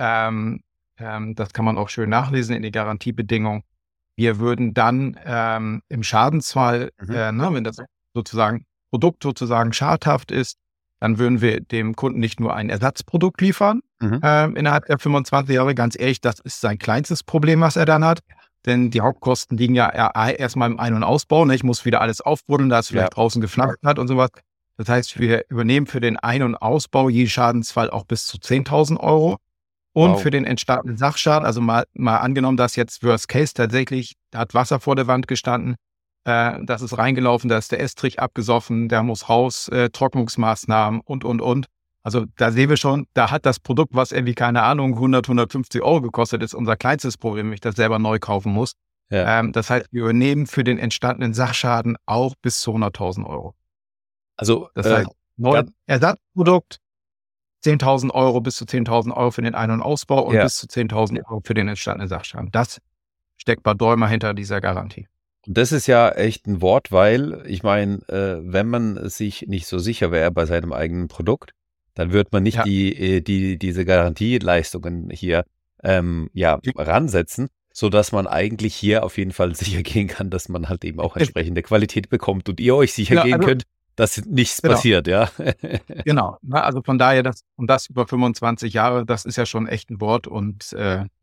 das kann man auch schön nachlesen in den Garantiebedingungen. Wir würden dann im Schadensfall, wenn das Produkt sozusagen schadhaft ist, dann würden wir dem Kunden nicht nur ein Ersatzprodukt liefern innerhalb der 25 Jahre. Ganz ehrlich, das ist sein kleinstes Problem, was er dann hat. Denn die Hauptkosten liegen ja erstmal im Ein- und Ausbau. Ne? Ich muss wieder alles aufbuddeln, da es vielleicht draußen gefnackt hat und sowas. Das heißt, wir übernehmen für den Ein- und Ausbau je Schadensfall auch bis zu 10.000 Euro. Und für den entstandenen Sachschaden, also mal angenommen, dass jetzt Worst Case tatsächlich, da hat Wasser vor der Wand gestanden, das ist reingelaufen, da ist der Estrich abgesoffen, der muss raus, Trocknungsmaßnahmen und. Also da sehen wir schon, da hat das Produkt, was irgendwie, keine Ahnung, 100, 150 Euro gekostet ist, unser kleinstes Problem, wenn ich das selber neu kaufen muss. Ja. Das heißt, wir übernehmen für den entstandenen Sachschaden auch bis zu 100.000 Euro. Also das heißt, Ersatzprodukt, 10.000 Euro, bis zu 10.000 Euro für den Ein- und Ausbau und bis zu 10.000 Euro für den entstandenen Sachschaden. Das steckt bei Däumer hinter dieser Garantie. Und das ist ja echt ein Wort, weil ich meine, wenn man sich nicht so sicher wäre bei seinem eigenen Produkt, dann wird man nicht diese Garantieleistungen hier ransetzen, sodass man eigentlich hier auf jeden Fall sicher gehen kann, dass man halt eben auch entsprechende Qualität bekommt und ihr euch sicher gehen könnt, dass nichts passiert, ja. Genau, also von daher, das über 25 Jahre, das ist ja schon echt ein Wort und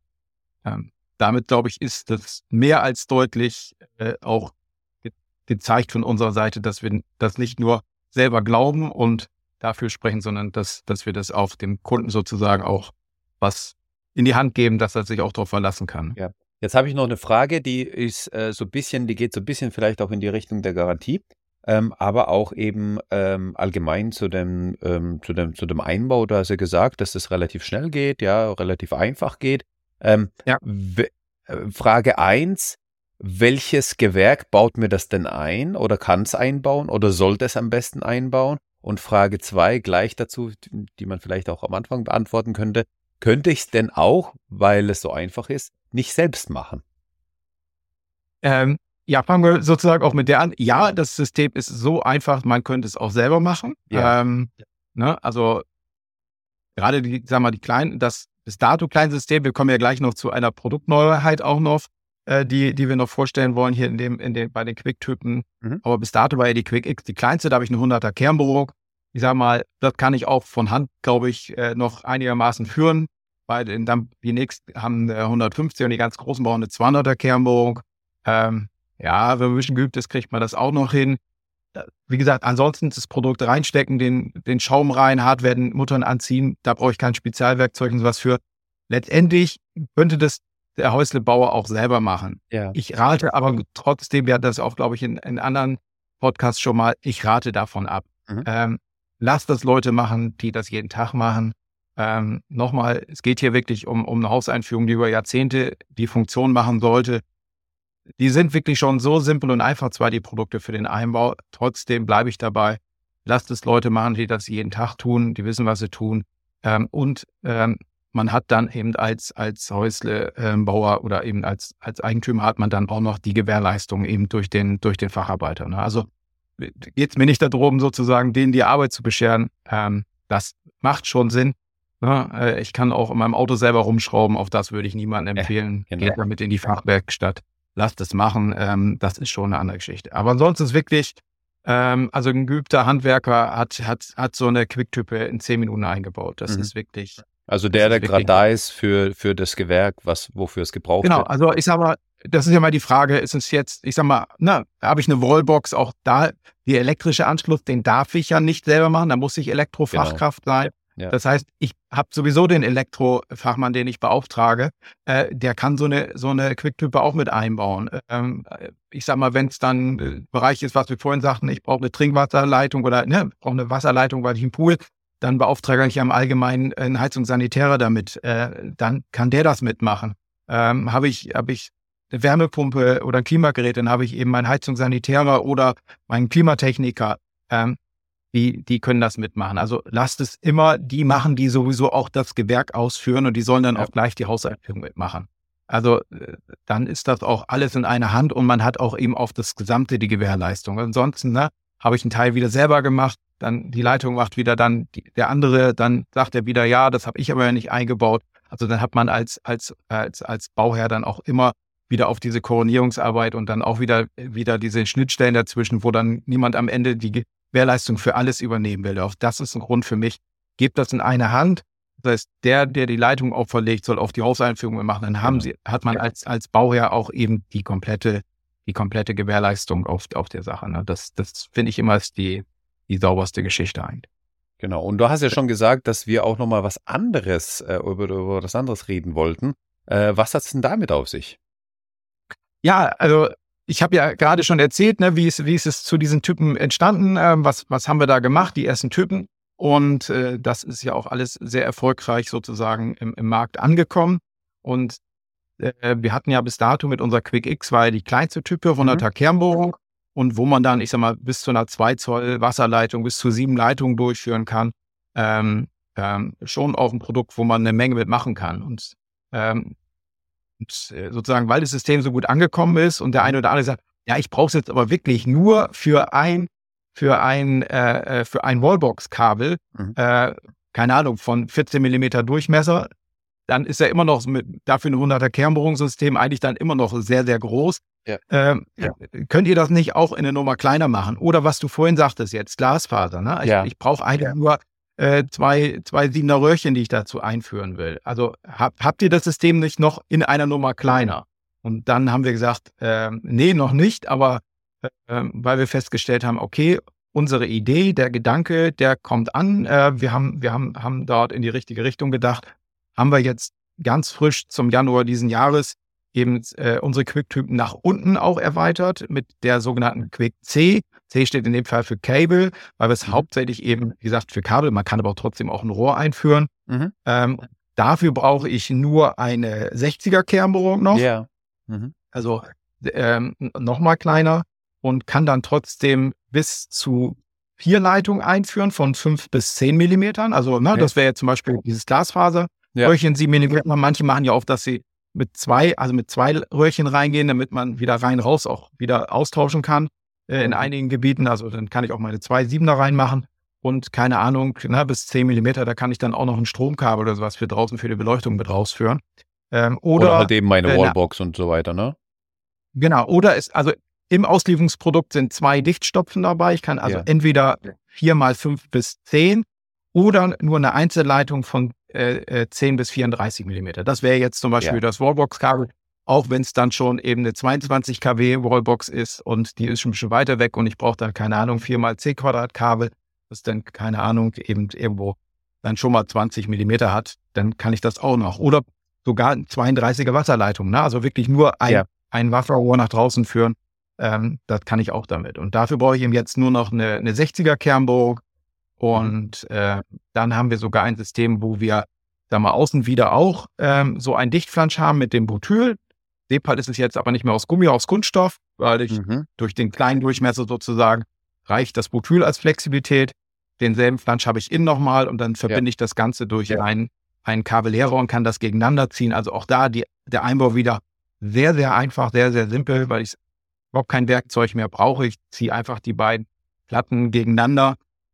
damit, glaube ich, ist das mehr als deutlich auch gezeigt von unserer Seite, dass wir das nicht nur selber glauben und dafür sprechen, sondern dass wir das auch dem Kunden sozusagen auch was in die Hand geben, dass er sich auch darauf verlassen kann. Ja. Jetzt habe ich noch eine Frage, die ist die geht so ein bisschen vielleicht auch in die Richtung der Garantie, aber auch eben allgemein zu dem Einbau. Du hast ja gesagt, dass das relativ schnell geht, ja, relativ einfach geht. Frage 1, welches Gewerk baut mir das denn ein oder kann es einbauen oder sollte es am besten einbauen? Und Frage 2 gleich dazu, die man vielleicht auch am Anfang beantworten könnte ich es denn auch, weil es so einfach ist, nicht selbst machen? Fangen wir sozusagen auch mit der an. Ja, das System ist so einfach, man könnte es auch selber machen. Ja. Also gerade die kleinen, das bis dato kleinen System, wir kommen ja gleich noch zu einer Produktneuheit auch noch, die wir noch vorstellen wollen hier bei den Quick-Typen. Aber bis dato war ja die Quick X die kleinste, da habe ich eine 100er Kernbohrung. Ich sag mal, das kann ich auch von Hand, glaube ich, noch einigermaßen führen, weil die nächsten haben 150 und die ganz großen brauchen eine 200er Kernbohrung. Wenn man ein bisschen geübt ist, kriegt man das auch noch hin. Wie gesagt, ansonsten das Produkt reinstecken, den Schaum rein, hart werden, Muttern anziehen, da brauche ich kein Spezialwerkzeug und sowas für. Letztendlich könnte das der Häuslebauer auch selber machen. Ja. Ich rate aber trotzdem, wir hatten das auch, glaube ich, in anderen Podcasts schon mal, ich rate davon ab. Lasst das Leute machen, die das jeden Tag machen. Nochmal, es geht hier wirklich um eine Hauseinführung, die über Jahrzehnte die Funktion machen sollte. Die sind wirklich schon so simpel und einfach, zwar die Produkte für den Einbau, trotzdem bleibe ich dabei. Lasst es Leute machen, die das jeden Tag tun, die wissen, was sie tun. Man hat dann eben als Häuslebauer oder eben als Eigentümer hat man dann auch noch die Gewährleistung eben durch den Facharbeiter. Ne? Also geht es mir nicht darum, sozusagen denen die Arbeit zu bescheren. Das macht schon Sinn. Ne? Ich kann auch in meinem Auto selber rumschrauben. Auch das würde ich niemandem empfehlen. Genau. Geht damit in die Fachwerkstatt. Lasst es machen. Das ist schon eine andere Geschichte. Aber ansonsten ist wirklich, also ein geübter Handwerker hat so eine Quick-Type in 10 Minuten eingebaut. Das ist wirklich... Also der gerade da ist für das Gewerk, wofür es gebraucht wird. Genau, also ich sag mal, das ist ja mal die Frage, ist es jetzt, ich sag mal, habe ich eine Wallbox, auch da, die elektrische Anschluss, den darf ich ja nicht selber machen, da muss ich Elektrofachkraft sein. Ja. Das heißt, ich habe sowieso den Elektrofachmann, den ich beauftrage, der kann so eine Quick-Type auch mit einbauen. Ich sag mal, wenn es dann Bereich ist, was wir vorhin sagten, ich brauche eine Trinkwasserleitung oder brauche eine Wasserleitung, weil ich einen Pool dann beauftrage ich am Allgemeinen einen Heizungssanitärer damit. Dann kann der das mitmachen. Habe ich eine Wärmepumpe oder ein Klimagerät, dann habe ich eben meinen Heizungssanitärer oder meinen Klimatechniker. Die können das mitmachen. Also lasst es immer die machen, die sowieso auch das Gewerk ausführen und die sollen dann auch gleich die Hauseinführung mitmachen. Also dann ist das auch alles in einer Hand und man hat auch eben auf das Gesamte die Gewährleistung. Ansonsten habe ich einen Teil wieder selber gemacht, dann die Leitung macht wieder dann der andere, dann sagt er wieder, ja, das habe ich aber ja nicht eingebaut. Also dann hat man als Bauherr dann auch immer wieder auf diese Koordinierungsarbeit und dann auch wieder diese Schnittstellen dazwischen, wo dann niemand am Ende die Gewährleistung für alles übernehmen will. Auch das ist ein Grund für mich. Gebt das in eine Hand. Das heißt, der die Leitung auch verlegt, soll auch die Hauseinführung machen. Dann hat man als Bauherr auch eben die komplette Gewährleistung auf der Sache. Ne? Das finde ich immer ist die sauberste Geschichte eigentlich. Genau. Und du hast ja schon gesagt, dass wir auch nochmal was anderes, über was anderes reden wollten. Was hat es denn damit auf sich? Ja, also ich habe ja gerade schon erzählt, ne, wie ist es zu diesen Typen entstanden? Was haben wir da gemacht, die ersten Typen? Und das ist ja auch alles sehr erfolgreich sozusagen im Markt angekommen. Und wir hatten ja bis dato mit unserer Quick X war ja die kleinste Type, 100er Kernbohrung. Und wo man dann, ich sag mal, bis zu einer 2 Zoll Wasserleitung, bis zu 7 Leitungen durchführen kann. Schon auch ein Produkt, wo man eine Menge mitmachen kann. Und sozusagen, weil das System so gut angekommen ist und der eine oder andere sagt, ja, ich brauche es jetzt aber wirklich nur für ein Wallbox-Kabel, keine Ahnung, von 14 Millimeter Durchmesser, dann ist er immer noch dafür ein 100er Kernbohrungssystem eigentlich dann immer noch sehr, sehr groß. Ja. Könnt ihr das nicht auch in eine Nummer kleiner machen? Oder was du vorhin sagtest jetzt, Glasfaser. Ne? Ich brauche eigentlich nur zwei 7er Röhrchen, die ich dazu einführen will. Also habt ihr das System nicht noch in einer Nummer kleiner? Und dann haben wir gesagt, nee, noch nicht, aber weil wir festgestellt haben, okay, unsere Idee, der Gedanke, der kommt an. Wir haben dort in die richtige Richtung gedacht. Haben wir jetzt ganz frisch zum Januar diesen Jahres eben unsere Quick-Typen nach unten auch erweitert mit der sogenannten Quick C. C steht in dem Fall für Cable, weil wir es hauptsächlich eben, wie gesagt, für Kabel, man kann aber auch trotzdem auch ein Rohr einführen. Dafür brauche ich nur eine 60er Kernbohrung noch. Yeah. Also noch mal kleiner und kann dann trotzdem bis zu 4 Leitungen einführen von 5 bis 10 Millimetern. Also das wäre jetzt zum Beispiel dieses Glasfaser. Röhrchen 7 Millimeter. Manche machen ja auch, dass sie mit zwei Röhrchen reingehen, damit man wieder rein raus auch wieder austauschen kann in einigen Gebieten. Also dann kann ich auch meine 2 7er reinmachen und keine Ahnung, bis 10 Millimeter, da kann ich dann auch noch ein Stromkabel oder sowas für draußen für die Beleuchtung mit rausführen. Oder halt eben meine Wallbox und so weiter, ne? Genau, also im Auslieferungsprodukt sind 2 Dichtstopfen dabei. Ich kann also entweder 4 mal 5 bis 10 oder nur eine Einzelleitung von 10 bis 34 Millimeter. Das wäre jetzt zum Beispiel das Wallbox-Kabel, auch wenn es dann schon eben eine 22 kW Wallbox ist und die ist schon ein bisschen weiter weg und ich brauche dann, keine Ahnung, 4 mal 10 Quadrat-Kabel, das dann, keine Ahnung, eben irgendwo dann schon mal 20 Millimeter hat, dann kann ich das auch noch. Oder sogar 32er Wasserleitung, ne? Also wirklich nur ein Wasserrohr nach draußen führen, das kann ich auch damit. Und dafür brauche ich eben jetzt nur noch eine 60er Kernbohrung. Und dann haben wir sogar ein System, wo wir, außen wieder auch so ein Dichtflansch haben mit dem Butyl. In dem Fall ist es jetzt aber nicht mehr aus Gummi, aus Kunststoff, weil durch den kleinen Durchmesser sozusagen reicht das Butyl als Flexibilität. Denselben Flansch habe ich innen nochmal und dann verbinde ich das Ganze durch einen Kabelierer und kann das gegeneinander ziehen. Also auch da der Einbau wieder sehr, sehr einfach, sehr, sehr simpel, weil ich überhaupt kein Werkzeug mehr brauche. Ich ziehe einfach die beiden Platten gegeneinander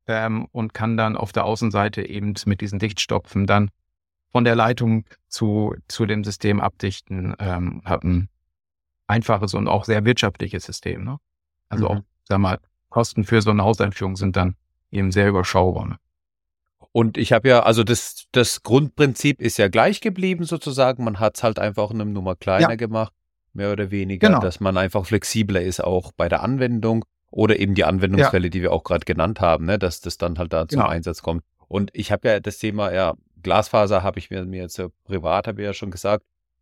und kann dann auf der Außenseite eben mit diesen Dichtstopfen dann von der Leitung zu dem System abdichten. Habe ein einfaches und auch sehr wirtschaftliches System. Ne? Also auch, Kosten für so eine Hauseinführung sind dann eben sehr überschaubar. Ne? Und ich habe also das Grundprinzip ist ja gleich geblieben sozusagen. Man hat es halt einfach in einem Nummer kleiner gemacht, mehr oder weniger, dass man einfach flexibler ist auch bei der Anwendung. Oder eben die Anwendungsfälle, die wir auch gerade genannt haben, ne, dass das dann halt da zum Einsatz kommt. Und ich habe ja das Thema, Glasfaser habe ich mir jetzt privat, habe ich ja schon gesagt,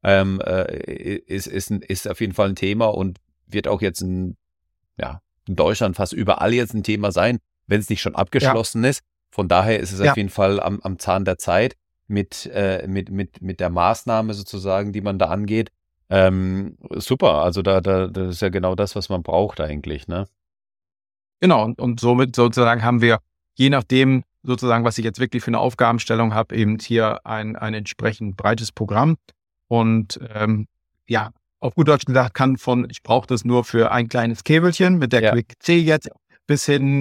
ist auf jeden Fall ein Thema und wird auch jetzt in Deutschland fast überall jetzt ein Thema sein, wenn es nicht schon abgeschlossen ist. Von daher ist es Ja, auf jeden Fall am Zahn der Zeit mit der Maßnahme sozusagen, die man da angeht. Super, also das ist ja genau das, was man braucht eigentlich, ne? genau. Und somit sozusagen haben wir, je nachdem sozusagen, was ich jetzt wirklich für eine Aufgabenstellung habe, eben hier ein entsprechend breites Programm. Und ja, auf gut Deutsch gesagt, kann von, ich brauche das nur für ein kleines Käbelchen mit der Ja, Quick C jetzt, bis hin,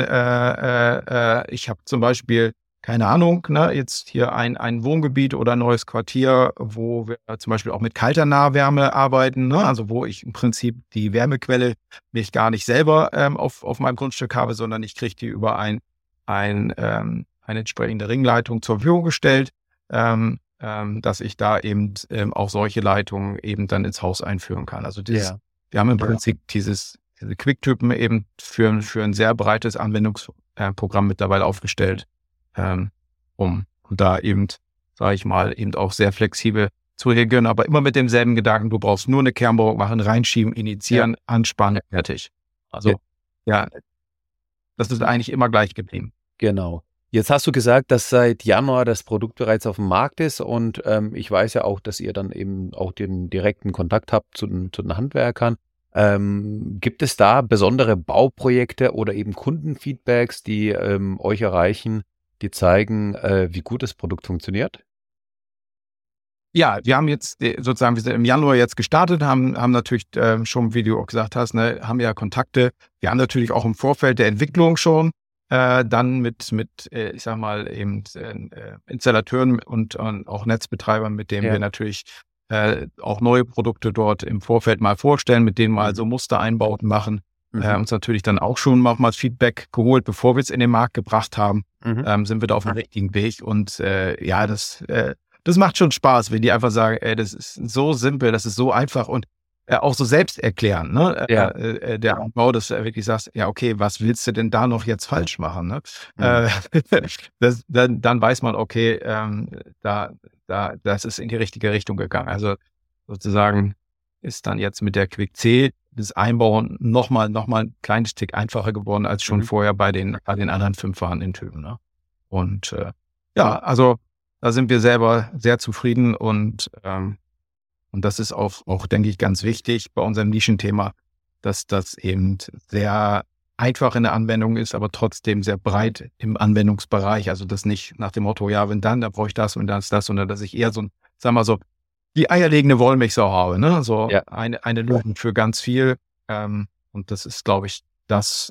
ich habe zum Beispiel, keine Ahnung, ne, jetzt hier ein Wohngebiet oder ein neues Quartier, wo wir zum Beispiel auch mit kalter Nahwärme arbeiten, ne, also wo ich im Prinzip die Wärmequelle nicht gar nicht selber auf meinem Grundstück habe, sondern ich kriege die über eine entsprechende Ringleitung zur Verfügung gestellt, dass ich da eben auch solche Leitungen eben dann ins Haus einführen kann. Also ja, wir haben im Prinzip diese Quick-Typen eben für ein sehr breites Anwendungsprogramm mittlerweile aufgestellt, um da eben, sage ich mal, eben auch sehr flexibel zu reagieren, aber immer mit demselben Gedanken, du brauchst nur eine Kernbohrung machen, reinschieben, ja, initiieren, anspannen, fertig. ge- Also ja, das ist eigentlich immer gleich geblieben. genau. Jetzt hast du gesagt, dass seit Januar das Produkt bereits auf dem Markt ist und ich weiß ja auch, dass ihr dann eben auch den direkten Kontakt habt zu den Handwerkern. Gibt es da besondere Bauprojekte oder eben Kundenfeedbacks, die euch erreichen, die zeigen, wie gut das Produkt funktioniert? Ja, wir haben jetzt sozusagen, wir sind im Januar jetzt gestartet, haben natürlich schon, wie du auch gesagt hast, ne, haben ja Kontakte. Wir haben natürlich auch im Vorfeld der Entwicklung schon dann mit ich sag mal, eben Installateuren und auch Netzbetreibern, mit denen Ja. wir natürlich auch neue Produkte dort im Vorfeld mal vorstellen, mit denen mal Mhm. so Mustereinbauten machen. Mhm. Uns natürlich dann auch schon nochmals Feedback geholt, bevor wir es in den Markt gebracht haben. Mhm. Sind wir da auf dem richtigen Weg. Und ja, das macht schon Spaß, wenn die einfach sagen, ey, das ist so simpel, das ist so einfach und auch so selbst erklären, ne? Ja. Der Anbau, dass du wirklich sagst, ja, okay, was willst du denn da noch jetzt falsch machen, ne? Mhm. Dann weiß man, okay, das ist in die richtige Richtung gegangen. Also sozusagen ist dann jetzt mit der Quick C das Einbauen nochmal ein kleines Tick einfacher geworden als schon Mhm. vorher bei den anderen 5 vorhandenen Typen, ne? Und ja, also da sind wir selber sehr zufrieden und das ist auch, denke ich, ganz wichtig bei unserem Nischenthema, dass das eben sehr einfach in der Anwendung ist, aber trotzdem sehr breit im Anwendungsbereich. Also das nicht nach dem Motto, ja, wenn dann brauche ich das und dann ist das, sondern dass ich eher so, sagen wir so, die eierlegende Wollmilchsau habe, ne? So Ja. eine Lösung für ganz viel. Und das ist, glaube ich, das,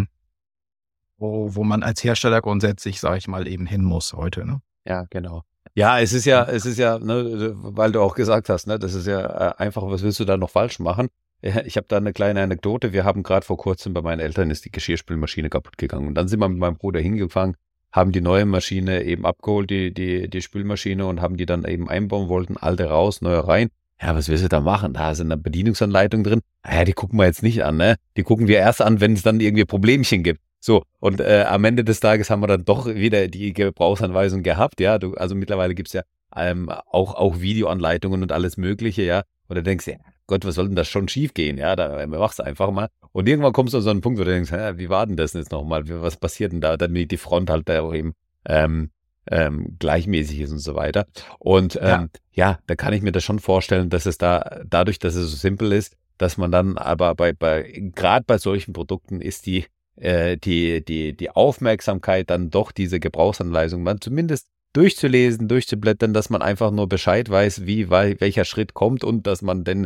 wo man als Hersteller grundsätzlich, sage ich mal, eben hin muss heute, ne? Ja, genau. Ja, es ist ja, ne, weil du auch gesagt hast, ne, das ist ja einfach, was willst du da noch falsch machen? Ja, ich habe da eine kleine Anekdote. Wir haben gerade vor kurzem bei meinen Eltern ist die Geschirrspülmaschine kaputt gegangen. Und dann sind wir mit meinem Bruder hingefahren, haben die neue Maschine eben abgeholt, die Spülmaschine, und haben die dann eben einbauen wollten, alte raus, neue rein. Ja, was willst du da machen? Da ist eine Bedienungsanleitung drin. Ja, die gucken wir jetzt nicht an, ne? Die gucken wir erst an, wenn es dann irgendwie Problemchen gibt. So, und am Ende des Tages haben wir dann doch wieder die Gebrauchsanweisung gehabt, ja. Also mittlerweile gibt's ja auch Videoanleitungen und alles Mögliche, ja. Und da denkst du, ja, Gott, was soll denn das schon schief gehen? Ja, da machst du einfach mal. Und irgendwann kommst du an so einen Punkt, wo du denkst, wie war denn das jetzt nochmal? Was passiert denn da, damit die Front halt da auch eben gleichmäßig ist und so weiter. Und ja, da kann ich mir das schon vorstellen, dass es dadurch, dass es so simpel ist, dass man dann aber gerade bei solchen Produkten ist die Aufmerksamkeit dann doch diese Gebrauchsanweisung man zumindest durchzulesen, durchzublättern, dass man einfach nur Bescheid weiß, welcher Schritt kommt und dass man denn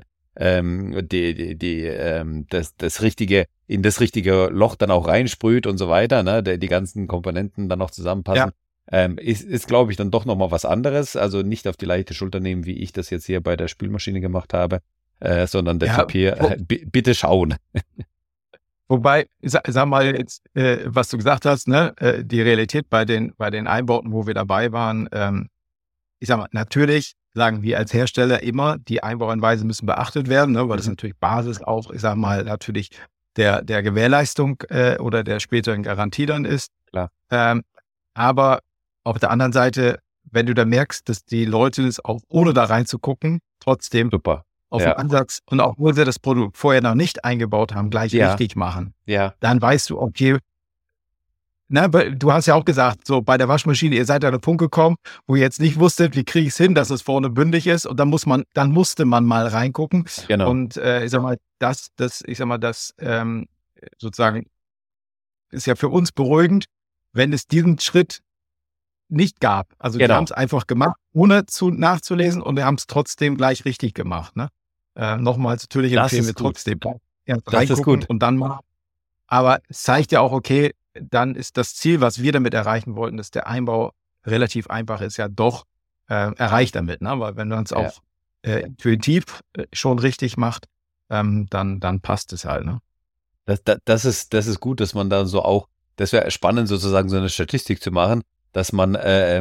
das richtige, in das richtige Loch dann auch reinsprüht und so weiter, ne, die ganzen Komponenten dann noch zusammenpassen. Ist glaube ich, dann doch nochmal was anderes. Also nicht auf die leichte Schulter nehmen, wie ich das jetzt hier bei der Spülmaschine gemacht habe, sondern der Ja, Tipp hier, bitte schauen. wobei, sag mal jetzt, was du gesagt hast, ne, die Realität bei den Einbauten, wo wir dabei waren, ich sag mal, natürlich sagen wir als Hersteller immer, die Einbauanweisen müssen beachtet werden, ne, weil das natürlich Basis auch, ich sag mal, natürlich der Gewährleistung oder der späteren Garantie dann ist. Klar. Aber auf der anderen Seite, wenn du da merkst, dass die Leute das auch ohne da reinzugucken, trotzdem Super. auf den Ansatz und auch obwohl sie das Produkt vorher noch nicht eingebaut haben, gleich Ja. richtig machen, Ja. dann weißt du, okay, du hast ja auch gesagt, so bei der Waschmaschine, ihr seid an den Punkt gekommen, wo ihr jetzt nicht wusstet, wie kriege ich es hin, dass es vorne bündig ist. Und dann musste man mal reingucken. Genau. Und ich sag mal, das sozusagen ist ja für uns beruhigend, wenn es diesen Schritt nicht gab. Also wir Genau. haben es einfach gemacht, ohne nachzulesen, und wir haben es trotzdem gleich richtig gemacht. Ne? Nochmals, natürlich Das empfehlen ist wir gut. trotzdem erst Das ist reingucken gut. und dann mal. Aber es zeigt ja auch, okay, dann ist das Ziel, was wir damit erreichen wollten, dass der Einbau relativ einfach ist, ja doch erreicht damit. Ne? Weil wenn man es Ja. auch intuitiv schon richtig macht, dann passt es halt. Ne? Das ist gut, dass man da so auch, das wäre spannend sozusagen so eine Statistik zu machen, dass man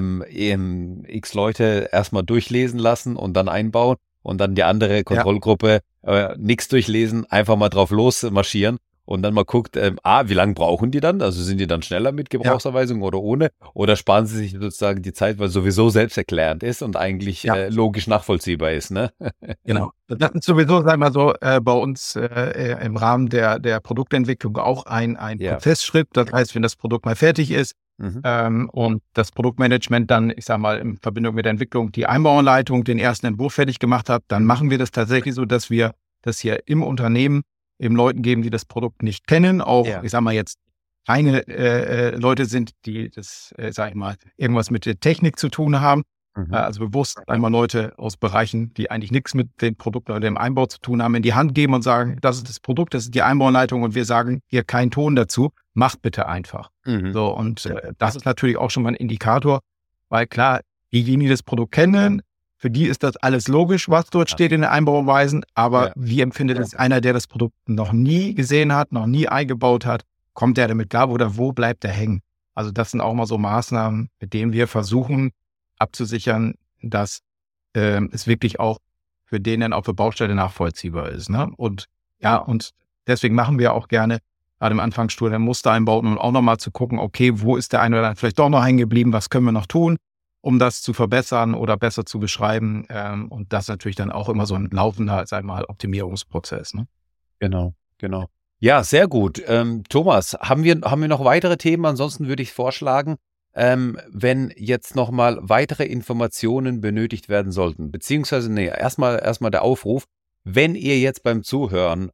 x Leute erstmal durchlesen lassen und dann einbauen und dann die andere Kontrollgruppe nichts durchlesen, einfach mal drauf losmarschieren und dann mal guckt, wie lange brauchen die dann? Also sind die dann schneller mit Gebrauchsanweisung oder ohne? Oder sparen sie sich sozusagen die Zeit, weil es sowieso selbsterklärend ist und eigentlich logisch nachvollziehbar ist, ne? Genau. Das ist sowieso, sagen wir mal so, bei uns im Rahmen der Produktentwicklung auch ein Prozessschritt. Das heißt, wenn das Produkt mal fertig ist, und das Produktmanagement dann, ich sag mal, in Verbindung mit der Entwicklung die Einbauanleitung, den ersten Entwurf fertig gemacht hat, dann machen wir das tatsächlich so, dass wir das hier im Unternehmen eben Leuten geben, die das Produkt nicht kennen, auch, ich sag mal jetzt, keine Leute sind, die das, sag ich mal, irgendwas mit der Technik zu tun haben. Also bewusst einmal Leute aus Bereichen, die eigentlich nichts mit dem Produkt oder dem Einbau zu tun haben, in die Hand geben und sagen, das ist das Produkt, das ist die Einbauanleitung und wir sagen hier keinen Ton dazu, macht bitte einfach. So, und das ist natürlich auch schon mal ein Indikator, weil klar, diejenigen, die das Produkt kennen, für die ist das alles logisch, was dort steht in den Einbauweisen, aber wie empfindet es einer, der das Produkt noch nie gesehen hat, noch nie eingebaut hat, kommt der damit klar oder wo bleibt er hängen? Also das sind auch mal so Maßnahmen, mit denen wir versuchen, abzusichern, dass es wirklich auch für den dann auf der Baustelle nachvollziehbar ist. Ne? Und deswegen machen wir auch gerne gerade im Anfangsstudium Muster einbauen, um auch nochmal zu gucken, okay, wo ist der eine oder andere vielleicht doch noch hängen geblieben, was können wir noch tun, um das zu verbessern oder besser zu beschreiben. Und das ist natürlich dann auch immer so ein laufender, sag ich mal, Optimierungsprozess. Ne? Genau. Ja, sehr gut. Thomas, haben wir noch weitere Themen? Ansonsten würde ich vorschlagen, wenn jetzt nochmal weitere Informationen benötigt werden sollten, beziehungsweise, erstmal der Aufruf, wenn ihr jetzt beim Zuhören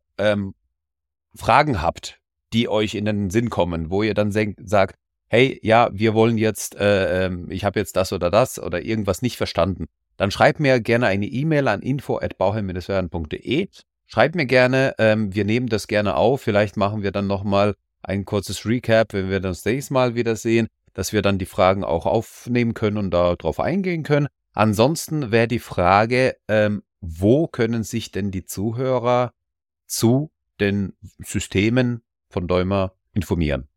Fragen habt, die euch in den Sinn kommen, wo ihr dann sagt, hey, ja, wir wollen jetzt, ich habe jetzt das oder irgendwas nicht verstanden, dann schreibt mir gerne eine E-Mail an info@bauherr-werden.de. Schreibt mir gerne, wir nehmen das gerne auf, vielleicht machen wir dann nochmal ein kurzes Recap, wenn wir das nächste Mal wiedersehen, dass wir dann die Fragen auch aufnehmen können und darauf eingehen können. Ansonsten wäre die Frage, wo können sich denn die Zuhörer zu den Systemen von Däumer informieren?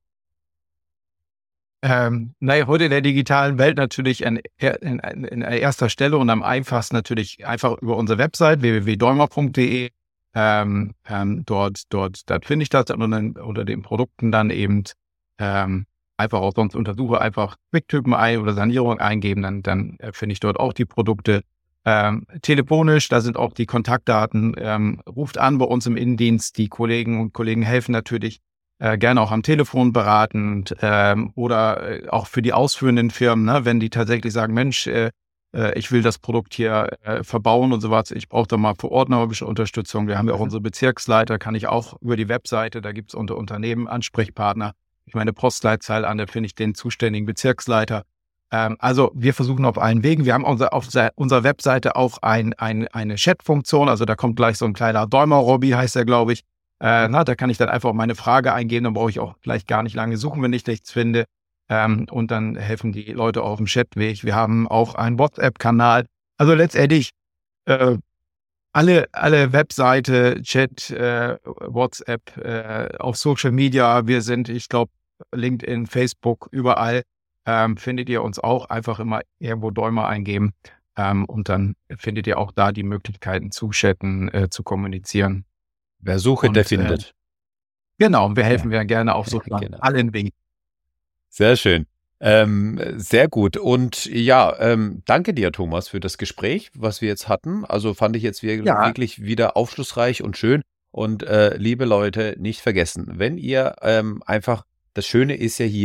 Heute in der digitalen Welt natürlich in erster Stelle und am einfachsten natürlich einfach über unsere Website www.däumer.de. Dort finde ich das unter den Produkten dann eben einfach auch, sonst untersuche einfach Quicktypen oder Sanierung eingeben, dann finde ich dort auch die Produkte. Telefonisch, da sind auch die Kontaktdaten, ruft an bei uns im Innendienst, die Kollegen und Kollegen helfen natürlich gerne auch am Telefon beratend oder auch für die ausführenden Firmen, ne, wenn die tatsächlich sagen, Mensch, ich will das Produkt hier verbauen und sowas, ich brauche da mal vor Ort noch ein bisschen Unterstützung. Wir haben ja auch unsere Bezirksleiter, kann ich auch über die Webseite, da gibt es unter Unternehmen Ansprechpartner. Ich meine Postleitzahl an, da finde ich den zuständigen Bezirksleiter. Also wir versuchen auf allen Wegen. Wir haben auf unserer Webseite auch eine Chat-Funktion, also da kommt gleich so ein kleiner Däumer-Robby, heißt der, glaube ich. Da kann ich dann einfach meine Frage eingeben, dann brauche ich auch gleich gar nicht lange suchen, wenn ich nichts finde. Und dann helfen die Leute auf dem Chatweg. Wir haben auch einen WhatsApp-Kanal. Also letztendlich alle Webseite, Chat, WhatsApp, auf Social Media. Wir sind, ich glaube, LinkedIn, Facebook, überall findet ihr uns auch. Einfach immer irgendwo Däumer eingeben. Und dann findet ihr auch da die Möglichkeiten zu chatten, zu kommunizieren. Wer sucht, der findet. Genau, und wir helfen ja gerne auf so allen Wegen. Sehr schön. Sehr gut. Und ja, danke dir, Thomas, für das Gespräch, was wir jetzt hatten. Also fand ich jetzt wirklich wieder aufschlussreich und schön. Und liebe Leute, nicht vergessen, wenn ihr einfach, das Schöne ist ja hier,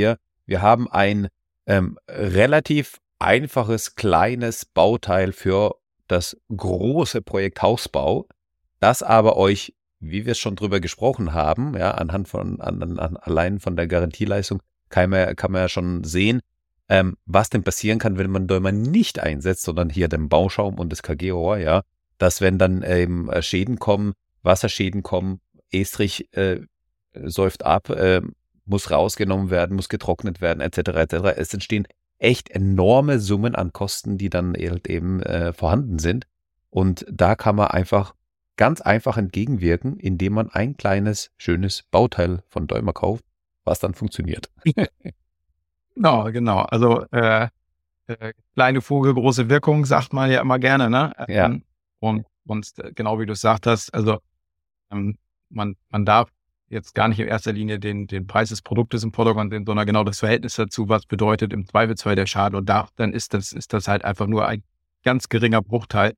Wir haben ein relativ einfaches, kleines Bauteil für das große Projekt Hausbau, das aber euch, wie wir es schon drüber gesprochen haben, ja, allein von der Garantieleistung kann man ja schon sehen, was denn passieren kann, wenn man Däumer nicht einsetzt, sondern hier den Bauschaum und das KG-Rohr, ja, dass wenn dann eben Schäden kommen, Wasserschäden kommen, Estrich säuft ab, muss rausgenommen werden, muss getrocknet werden, etc., etc. Es entstehen echt enorme Summen an Kosten, die dann eben vorhanden sind. Und da kann man ganz einfach entgegenwirken, indem man ein kleines, schönes Bauteil von Däumer kauft, was dann funktioniert. Genau. Also kleine Vogel, große Wirkung, sagt man ja immer gerne, ne? Ja. Und genau wie du es gesagt hast, also man darf jetzt gar nicht in erster Linie den Preis des Produktes im Vordergrund sehen, sondern genau das Verhältnis dazu, was bedeutet im Zweifelsfall der Schaden. Und dann ist das halt einfach nur ein ganz geringer Bruchteil,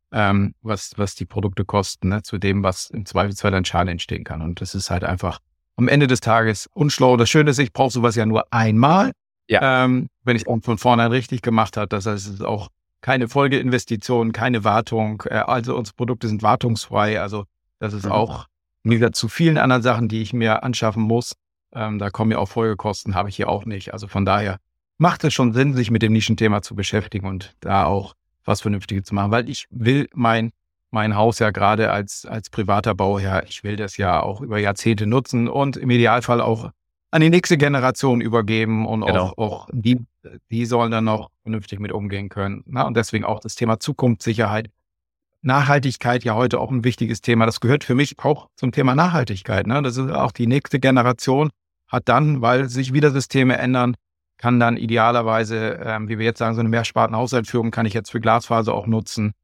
was die Produkte kosten, ne, zu dem, was im Zweifelsfall an Schaden entstehen kann. Und das ist halt einfach am Ende des Tages unschlau. Das Schöne ist, ich brauche sowas ja nur einmal, wenn ich es von vornherein richtig gemacht habe. Das heißt, es ist auch keine Folgeinvestition, keine Wartung. Also unsere Produkte sind wartungsfrei. Also das ist auch wieder zu vielen anderen Sachen, die ich mir anschaffen muss. Da kommen ja auch Folgekosten, habe ich hier auch nicht. Also von daher macht es schon Sinn, sich mit dem Nischenthema zu beschäftigen und da auch was Vernünftiges zu machen, weil ich will mein Haus ja gerade als privater Bauherr, ich will das ja auch über Jahrzehnte nutzen und im Idealfall auch an die nächste Generation übergeben und auch die sollen dann noch vernünftig mit umgehen können. Na, und deswegen auch das Thema Zukunftssicherheit. Nachhaltigkeit ja heute auch ein wichtiges Thema. Das gehört für mich auch zum Thema Nachhaltigkeit. Ne? Das ist auch die nächste Generation hat dann, weil sich wieder Systeme ändern, kann dann idealerweise, wie wir jetzt sagen, so eine Mehrsparten-Haushaltsführung kann ich jetzt für Glasfaser auch nutzen.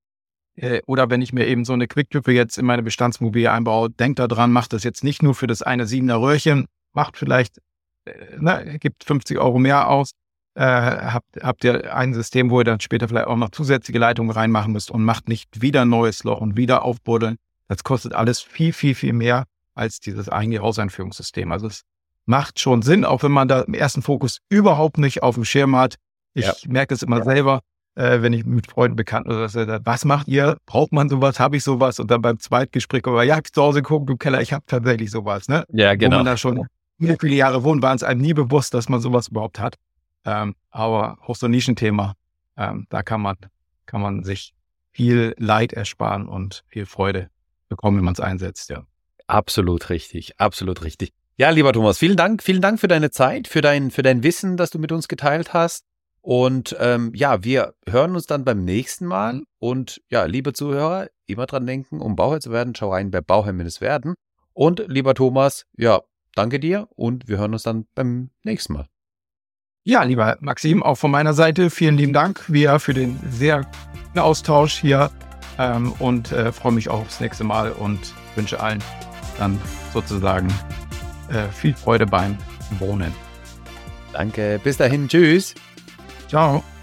Oder wenn ich mir eben so eine Quicktüppe jetzt in meine Bestandsimmobilie einbaue, denkt da dran, macht das jetzt nicht nur für das eine 7er Röhrchen, macht vielleicht, gibt 50 € mehr aus, habt ihr ein System, wo ihr dann später vielleicht auch noch zusätzliche Leitungen reinmachen müsst und macht nicht wieder ein neues Loch und wieder aufbuddeln. Das kostet alles viel, viel, viel mehr als dieses eigentliche Hauseinführungssystem. Also es macht schon Sinn, auch wenn man da im ersten Fokus überhaupt nicht auf dem Schirm hat. Ich merke es immer selber, wenn ich mit Freunden, Bekannten oder so, was macht ihr? Braucht man sowas? Habe ich sowas? Und dann beim Zweitgespräch, aber ja, ich zu Hause gucke, im Keller, ich habe tatsächlich sowas. Ne? Ja, genau. Wo man da schon viele Jahre wohnt, war es einem nie bewusst, dass man sowas überhaupt hat. Aber auch so ein Nischenthema, da kann man sich viel Leid ersparen und viel Freude bekommen, wenn man es einsetzt, ja. Absolut richtig, absolut richtig. Ja, lieber Thomas, vielen Dank für deine Zeit, für dein Wissen, das du mit uns geteilt hast. Und wir hören uns dann beim nächsten Mal. Und ja, liebe Zuhörer, immer dran denken, um Bauherr zu werden, schau rein bei Bauherr-werden. Und lieber Thomas, ja, danke dir und wir hören uns dann beim nächsten Mal. Ja, lieber Maxim, auch von meiner Seite vielen lieben Dank für den sehr guten Austausch hier und freue mich auch aufs nächste Mal und wünsche allen dann sozusagen viel Freude beim Wohnen. Danke, bis dahin, tschüss. Ciao.